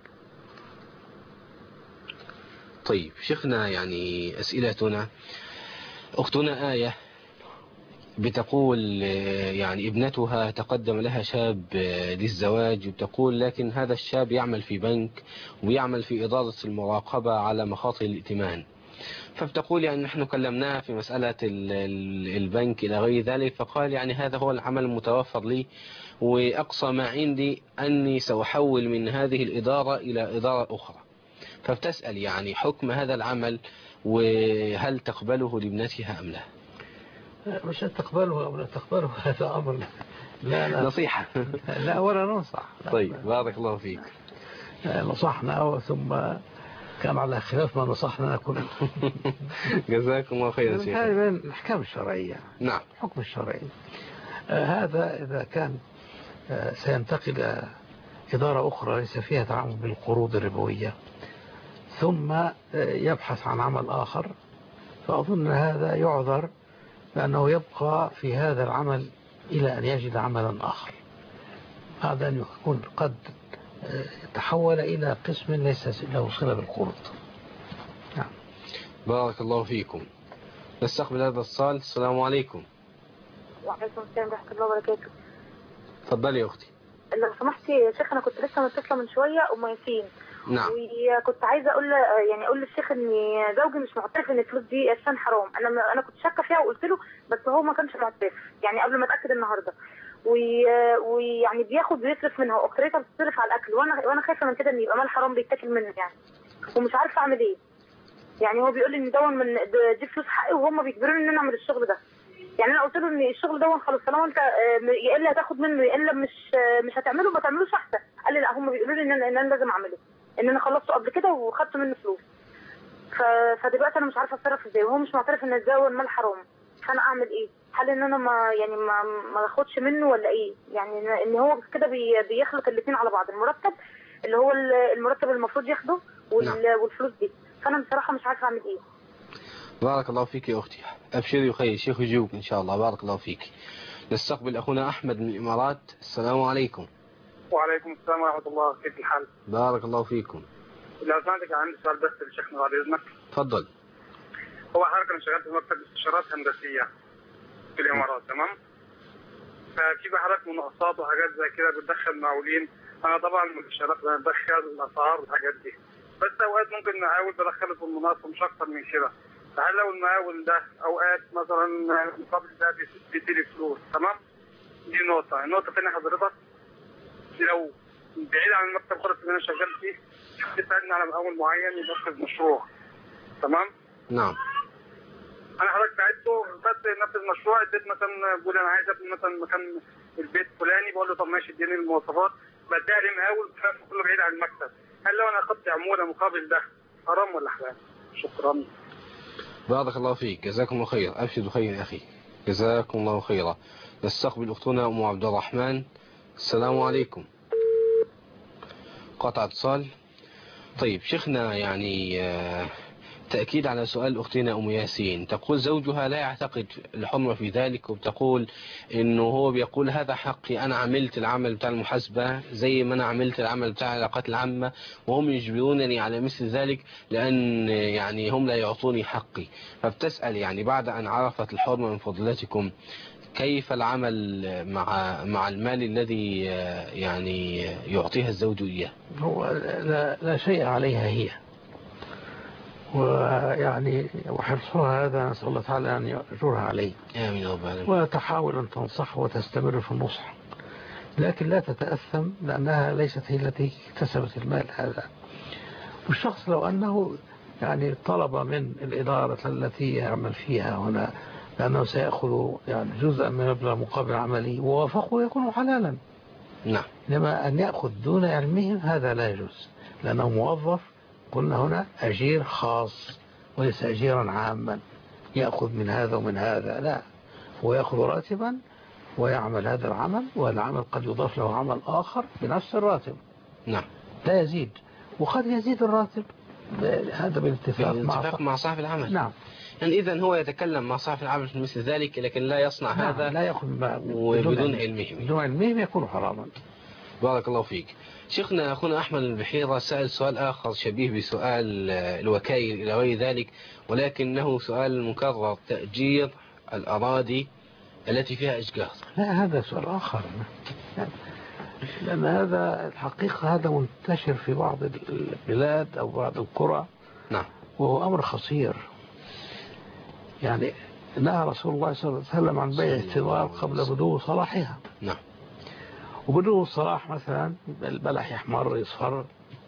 طيب شيخنا، يعني أسئلتنا، أختنا آية بتقول يعني ابنتها تقدم لها شاب للزواج، وتقول لكن هذا الشاب يعمل في بنك ويعمل في إدارة المراقبة على مخاطر الائتمان، فبتقول يعني نحن كلمناها في مسألة البنك إلى غير ذلك، فقال يعني هذا هو العمل المتوفر لي، وأقصى ما عندي أني سأحول من هذه الإدارة إلى إدارة أخرى، فبتسأل يعني حكم هذا العمل وهل تقبله لابنتها أم لا؟ مش تقبله أو لا تقبله هذا أمر لا لا نصيحة. لا ولا ننصح. طيب بارك الله فيك. نصحنا ثم كان على خلاف ما نصحنا كله. جزاكم الله خيرا شيخ. هذه من الأحكام الشرعية. نعم. الحكم الشرعي هذا إذا كان سينتقل إدارة أخرى ليس فيها تعامل بالقروض الربوية ثم يبحث عن عمل آخر، فأظن هذا يعذر لأنه يبقى في هذا العمل إلى أن يجد عملا آخر. هذا أن يكون قد تحول إلى قسم ليس له صلة بالقروض. نعم. بارك الله فيكم. نستقبل هذا الصال. السلام عليكم. وعليكم السلام ورحمة الله وبركاته. تفضلي يا أختي. لو سمحتي يا شيخ، أنا كنت لسه متصلة من شوية أم ياسين، نعم. وكنت عايزه اقول يعني اقول للشيخ ان زوجي مش معترف ان الفلوس دي عشان حرام. انا انا كنت شاكه فيها وقلت له، بس هو ما كانش معترف يعني قبل ما اتاكد النهارده. ويعني بياخد ويصرف منها، واكتريتها بتصرف على الاكل، وانا وانا خايفه من كده ان يبقى مال حرام بيتاكل منه يعني، ومش عارفه اعمل ايه. يعني هو بيقول لي ان دون من دي فلوس حقي، وهم بيجبروني ان انا اعمل الشغل ده. يعني انا قلت له ان الشغل ده خلاص طالما انت يا الا هتاخد منه يا الا مش مش هتعمله، ما تعملوش احسن. قال لي لا، هم بيقولوا لي ان انا, إن أنا لازم اعمله، ان انا خلصته قبل كده وخدت منه فلوس. ف... فدلوقتي انا مش عارفه اتصرف ازاي، وهو مش معترف ان الزواج المال حرام. فانا اعمل ايه؟ هل ان انا ما يعني ما ما اخدش منه ولا ايه؟ يعني ان هو كده بي... بيخلط الاثنين على بعض، المرتب اللي هو المرتب المفروض ياخده وال... نعم. والفلوس دي. فانا بصراحه مش عارفه اعمل ايه. بارك الله فيك يا أختي، أبشري وخير، الشيخ يجيبك إن شاء الله. بارك الله فيك. نستقبل أخونا أحمد من الإمارات. السلام عليكم. وعليكم السلام ورحمة الله، كيف الحال؟ بارك الله فيكم. لو سمحتك عندي سؤال بس لشيخنا بعد إذنك. تفضل. هو حضرتك أنا شغال في مكتب استشارات هندسية في الإمارات، تمام؟ ففي بحضرتك مناقصات وحاجات زي كده بتدخل مقاولين. أنا طبعا من الاستشارات بدخل الأسعار والحاجات دي، بس أوقات ممكن نحاول بدخله في المناقصة مش أكتر من كده. فهل لو المقاول ده اوقات مثلا مقابل ده بيديلي فلوس، تمام؟ دي نقطة. النقطة الثانية حضرتك لو بعيد عن المكتب خالص اللي انا شغال فيه، بتساعدني على مقاول معين ينفذ مشروع، تمام؟ نعم. انا حضرتك ساعدته بس ينفذ مشروع، اديت مثلا بقول انا عايز ابني مثلا مكان البيت فلاني، بقول له طب ماشي اديني المواصفات، بديها لمقاول كله بعيد عن المكتب. هل لو انا اخدت عمولة مقابل ده حرام ولا حلال؟ شكرا. بارك الله فيك، جزاكم الله خير. أبشر بخير يا أخي، جزاكم الله خيرا. نستقبل أختنا أم عبد الرحمن. السلام عليكم. قطع اتصال. طيب شيخنا، يعني تأكيد على سؤال أختنا أم ياسين، تقول زوجها لا يعتقد الحرمة في ذلك، وبتقول إنه هو بيقول هذا حقي، أنا عملت العمل بتاع المحاسبة زي ما أنا عملت العمل بتاع العلاقات العامة، وهم يجبرونني على مثل ذلك لأن يعني هم لا يعطوني حقي. فبتسأل يعني بعد أن عرفت الحرمة من فضلتكم كيف العمل مع مع المال الذي يعني يعطيها الزوج إياه؟ هو لا, لا شيء عليها هي، ويعني وحرصها هذا نسأل الله تعالى أن يأجرها عليه. آمين رب العالمين. وتحاول أن تنصح وتستمر في النصح، لكن لا تتأثم لأنها ليست هي التي اكتسبت المال هذا. والشخص لو أنه يعني طلب من الإدارة التي يعمل فيها هنا لأنه سيأخذ يعني جزءا من مبلغ مقابل عمله ووافقه يكون حلالا. نعم. إنما أن يأخذ دون علمهم هذا لا يجوز، لأنه موظف، قلنا هنا أجير خاص وليس أجيرا عاما يأخذ من هذا ومن هذا، لا، هو يأخذ راتبا ويعمل هذا العمل، والعمل قد يضاف له عمل آخر بنفس الراتب. نعم. لا يزيد، وقد يزيد الراتب هذا بالاتفاق مع, مع صاحب العمل. نعم. يعني إذن هو يتكلم مع صاحب العمل في مثل ذلك، لكن لا يصنع نعم. هذا لا يأخذ بدون علمهم. بدون علمهم يكون حراما. بارك الله فيك. شيخنا أخونا أحمد البحيرة سأل سؤال آخر شبيه بسؤال الوكايل إلى غير ذلك، ولكنه سؤال مكرر: تأجير الأراضي التي فيها أشجار. لا، هذا سؤال آخر، لأن هذا الحقيقة هذا منتشر في بعض البلاد أو بعض القرى. نعم. وهو أمر خطير. يعني نهى رسول الله صلى الله عليه وسلم عن بيع الثمار قبل بدو صلاحها. نعم. وبدو الصلاح مثلا البلح يحمر يصفر،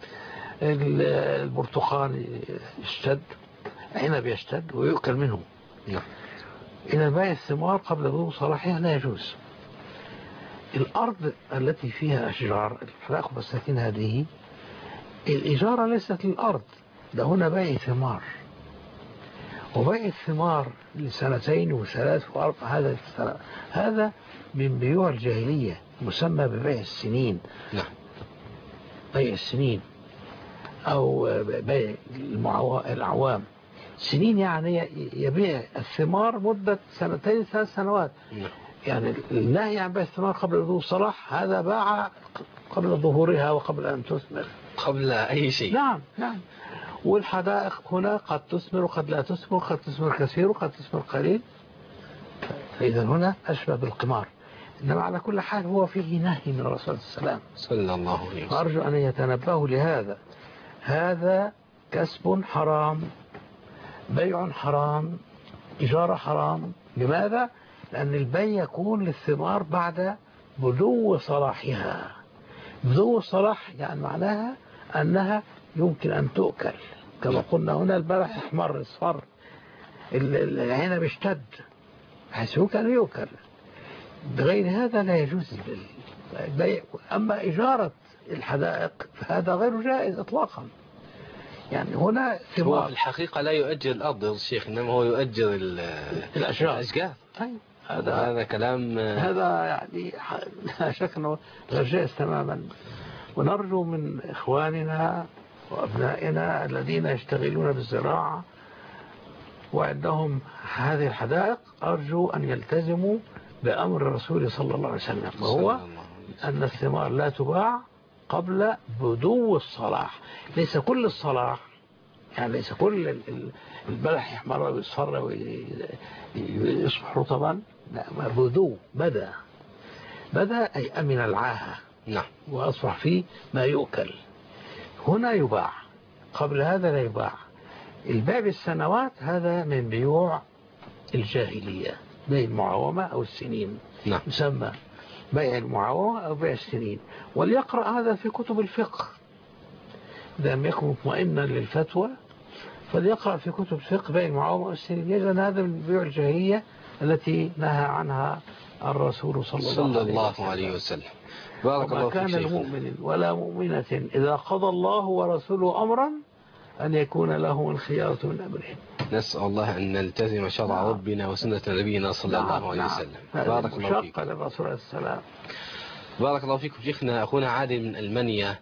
البرتقال يشتد، عنب يشتد ويؤكل منه. نعم. إذا بيع الثمار قبل بدو صلاحها لا يجوز. الأرض التي فيها أشجار الفراخ والبساتين هذه الإجارة ليست للأرض، ده هنا بيع ثمار، وبيع الثمار لسنتين وثلاث وأربع، هذا هذا من بيوع الجاهلية مسمى ببيع السنين. نعم. بيع السنين أو بيع الأعوام. سنين يعني يبيع الثمار مدة سنتين ثلاث سنوات. نعم. يعني النهي عن بيع الثمار قبل بدو الصلاح هذا باع قبل ظهورها وقبل أن تثمر، قبل أي شيء. نعم نعم. والحدائق هنا قد تثمر وقد لا تثمر، قد تثمر كثير وقد تثمر قليل، فإذا هنا أشبه بالقمار. إنما على كل حال هو فيه نهي من الرسول صلى الله عليه وسلم صلى الله عليه وسلم. فأرجو أن يتنبهوا لهذا، هذا كسب حرام، بيع حرام، إجارة حرام. لماذا؟ لأن البيع يكون للثمار بعد بدو صلاحها. بدو الصلاح يعني معناها أنها يمكن أن تؤكل، كما قلنا هنا البلح احمر اصفر، العنب اشتد بحيث يمكن أن يؤكل. بغير هذا لا يجوز البيع. أما إجارة الحدائق فهذا غير جائز إطلاقا. يعني هنا هو في الحقيقة لا يؤجر الأرض يا الشيخ، إنما هو يؤجر الأشجار. الأشجار. طيب هذا هذا كلام هذا يعني لا شك أنه غير جائز تماما. ونرجو من إخواننا وأبنائنا الذين يشتغلون بالزراعة وعندهم هذه الحدائق، أرجو أن يلتزموا بأمر الرسول صلى الله عليه وسلم، وهو أن الثمار لا تباع قبل بدو الصلاح. ليس كل الصلاح، يعني ليس كل البلح يحمر ويصفر ويصبح رطبا، لا، بدو بدأ بدأ أي أمن العاهة. نعم. وأصبح فيه ما يؤكل، هنا يباع، قبل هذا لا يباع. البيع بالسنوات هذا من بيوع الجاهلية، بيع المعاومة أو السنين. نعم. يسمى بيع المعاومة أو بيع السنين. وليقرأ هذا في كتب الفقه إذا لم يكن مطمئنا للفتوى، فليقرأ في كتب الفقه بيع المعاومة أو السنين، يجد أن هذا من بيوع الجاهلية التي نهى عنها الرسول صلى الله, صلى الله عليه وسلم. بارك الله فيك. وما كان المؤمن ولا مؤمنة إذا قضى الله ورسوله أمرا أن يكون له الخيارة من أمرهم. نسأل الله أن نلتزم شرع نعم. ربنا وسنة نبينا صلى نعم. الله عليه وسلم. نعم. بارك الله فيك. للرسول عليه السلام. بارك الله فيكم شيخنا. أخونا عادل من ألمانيا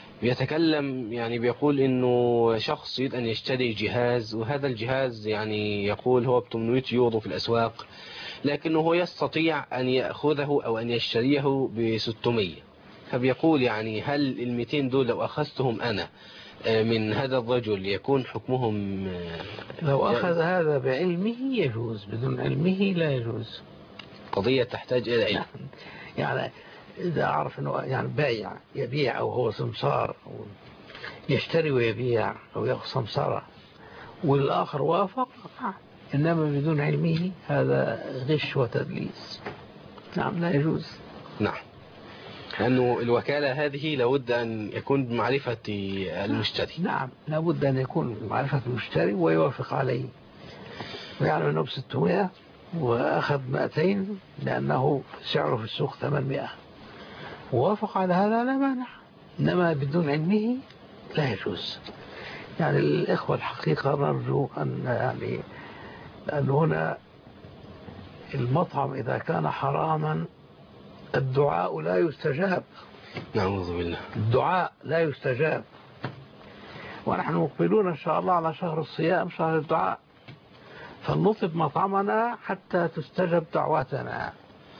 بيتكلم، يعني بيقول إنه شخص يريد أن يشتري جهاز، وهذا الجهاز يعني يقول هو ب ثمانمائة يورو في الأسواق، لكنه هو يستطيع أن يأخذه أو أن يشتريه ب ستمائة. فبيقول يعني هل ال مئتين دول لو أخذتهم أنا من هذا الرجل يكون حكمهم؟ لو أخذ هذا بعلمه يجوز، بدون علمه لا يجوز. قضية تحتاج إلى علم. يعني إذا أعرف أنه يعني بائع يبيع أو هو سمسار، أو يشتري ويبيع أو يأخذ سمسارة والآخر وافق، إنما بدون علمه هذا غش وتدليس. نعم لا يجوز. نعم، لأنه الوكالة هذه لابد أن يكون بمعرفة المشتري. نعم لابد أن يكون بمعرفة المشتري ويوافق عليه، ويعلم أنه ب ستمائة وأخذ مئتين لأنه سعره في السوق ثمانمائة، ووافق على هذا لا مانع. إنما بدون علمه لا يجوز. يعني الإخوة الحقيقة نرجو أن يعني أن هنا المطعم إذا كان حراما الدعاء لا يستجاب. نعوذ بالله. الدعاء لا يستجاب، ونحن مقبلون إن شاء الله على شهر الصيام، شهر الدعاء، فلنطلب مطعمنا حتى تستجب دعواتنا.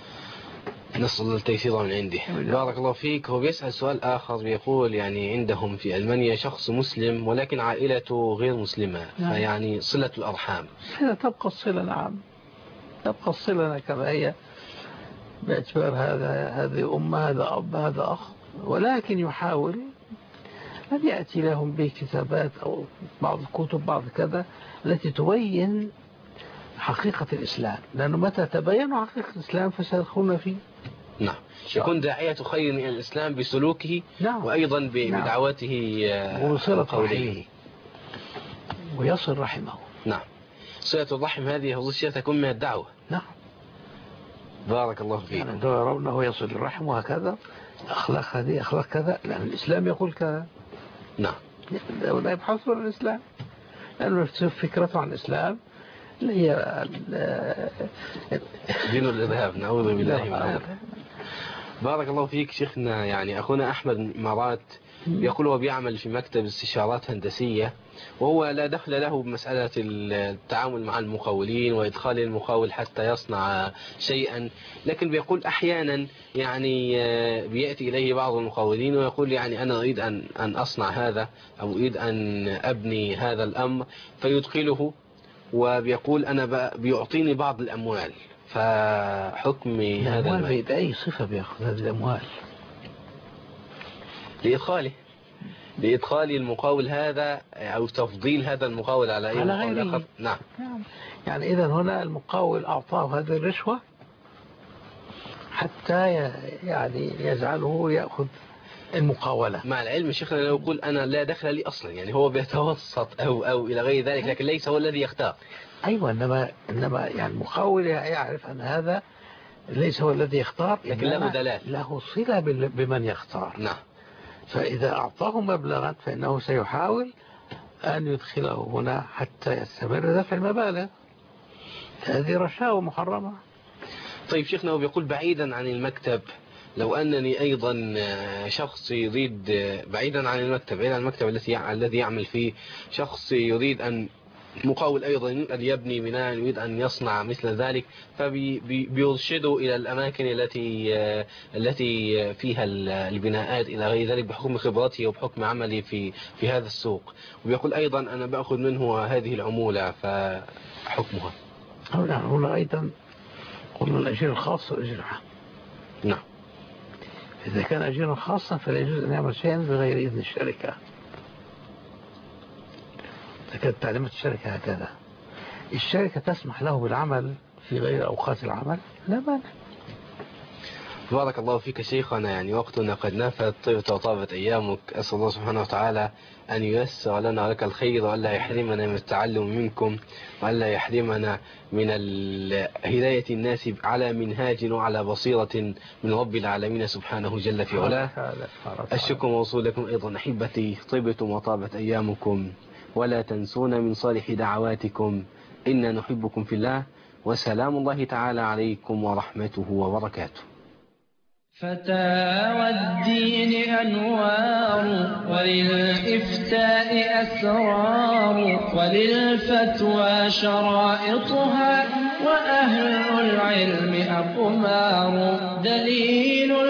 نسأل الله التيسير من عنده. بارك الله فيك. هو بيسأل سؤال آخر، بيقول يعني عندهم في ألمانيا شخص مسلم ولكن عائلته غير مسلمة، نعم. فيعني صلة الأرحام هنا تبقى الصلة. نعم تبقى الصلة كما هي، باعتبار هذا هذه أم، هذا أب، هذا أخ، ولكن يحاول أن يأتي لهم بكتابات أو بعض الكتب بعض كذا التي تبين حقيقة الإسلام، لأنه متى تبينوا حقيقة الإسلام فسيدخلون فيه. نعم، يكون داعية خير من الإسلام بسلوكه. نعم. وأيضا بدعوته. نعم. وصلة رحمه ويصل رحمه. نعم، صلة الرحم هذه أوصية تكون من الدعوة. نعم. بارك الله فيك. يعني يرونه يصل الرحم وهكذا، أخلاق هذه أخلاق كذا، لأن الإسلام يقول كذا. نعم. لا يبحثون عن الإسلام، لأنه فكرته عن الإسلام اللي هي دين الإرهاب. نعوذ بالله من ذلك. بارك الله فيك شيخنا. يعني أخونا أحمد مرات يقول هو بيعمل في مكتب استشارات هندسية، وهو لا دخل له بمسألة التعامل مع المقاولين وإدخال المقاول حتى يصنع شيئا، لكن بيقول أحيانا يعني بيأتي إليه بعض المقاولين ويقول يعني أنا أريد أن أن أصنع هذا أو أريد أن أبني هذا الأمر، فيدخله وبيقول أنا بيعطيني بعض الأموال، فحكم هذا المال بأي صفة بيأخذ هذه الأموال؟ لإدخاله. لإدخال المقاول هذا أو تفضيل هذا المقاول على أي على مقاول غيره. آخر؟ نعم. يعني إذا هنا المقاول أعطاه هذه الرشوة حتى يعني يجعله يأخذ المقاولة. مع العلم شيخنا لو يقول أنا لا دخل لي أصلا، يعني هو بيتوسط أو أو إلى غير ذلك، لكن ليس هو الذي يختار. أيوة، إنما إنما يعني المقاول يعرف أن هذا ليس هو الذي يختار، لكن له دلال، له صلة بمن يختار. نعم. فإذا أعطاه مبلغا فإنه سيحاول أن يدخله هنا حتى يستمر دفع المبالغ. هذه رشاوى محرمة. طيب شيخنا، هو بيقول بعيدا عن المكتب، لو أنني أيضا شخص يريد بعيدا عن المكتب، بعيدا عن المكتب الذي الذي يعمل فيه، شخص يريد أن مقاول أيضا أن يبني بناء، يريد أن يصنع مثل ذلك، فبيرشده إلى الأماكن التي التي فيها البناءات إلى غير ذلك بحكم خبرته وبحكم عملي في في هذا السوق. ويقول أيضا أنا بأخذ منه هذه العمولة، فحكمها. هنا أيضا قلنا الأجير الخاص والأجير العام. نعم. إذا كان أجيرا خاصا فلا يجوز أن يعمل شيئا بغير إذن الشركة. إذا كانت تعليمات الشركة هكذا، الشركة تسمح له بالعمل في غير أوقات العمل، لا مانع. بارك الله فيك شيخنا، يعني وقتنا قد نفت، طيبت وطابت أيامك. أسأل الله سبحانه وتعالى أن ييسر لنا ولك الخير، وألا يحرمنا من التعلم منكم، وألا يحرمنا من هداية الناس على منهاج وعلى بصيرة من رب العالمين سبحانه جل في علاه. الشكر موصول لكم أيضا أحبتي، طيبتم وطابت أيامكم، ولا تنسونا من صالح دعواتكم، إنا نحبكم في الله، وسلام الله تعالى عليكم ورحمته وبركاته. فتاوى الدين أنوار، وللإفتاء أسرار، وللفتوى شرائطها، وأهل العلم أقمار. دليل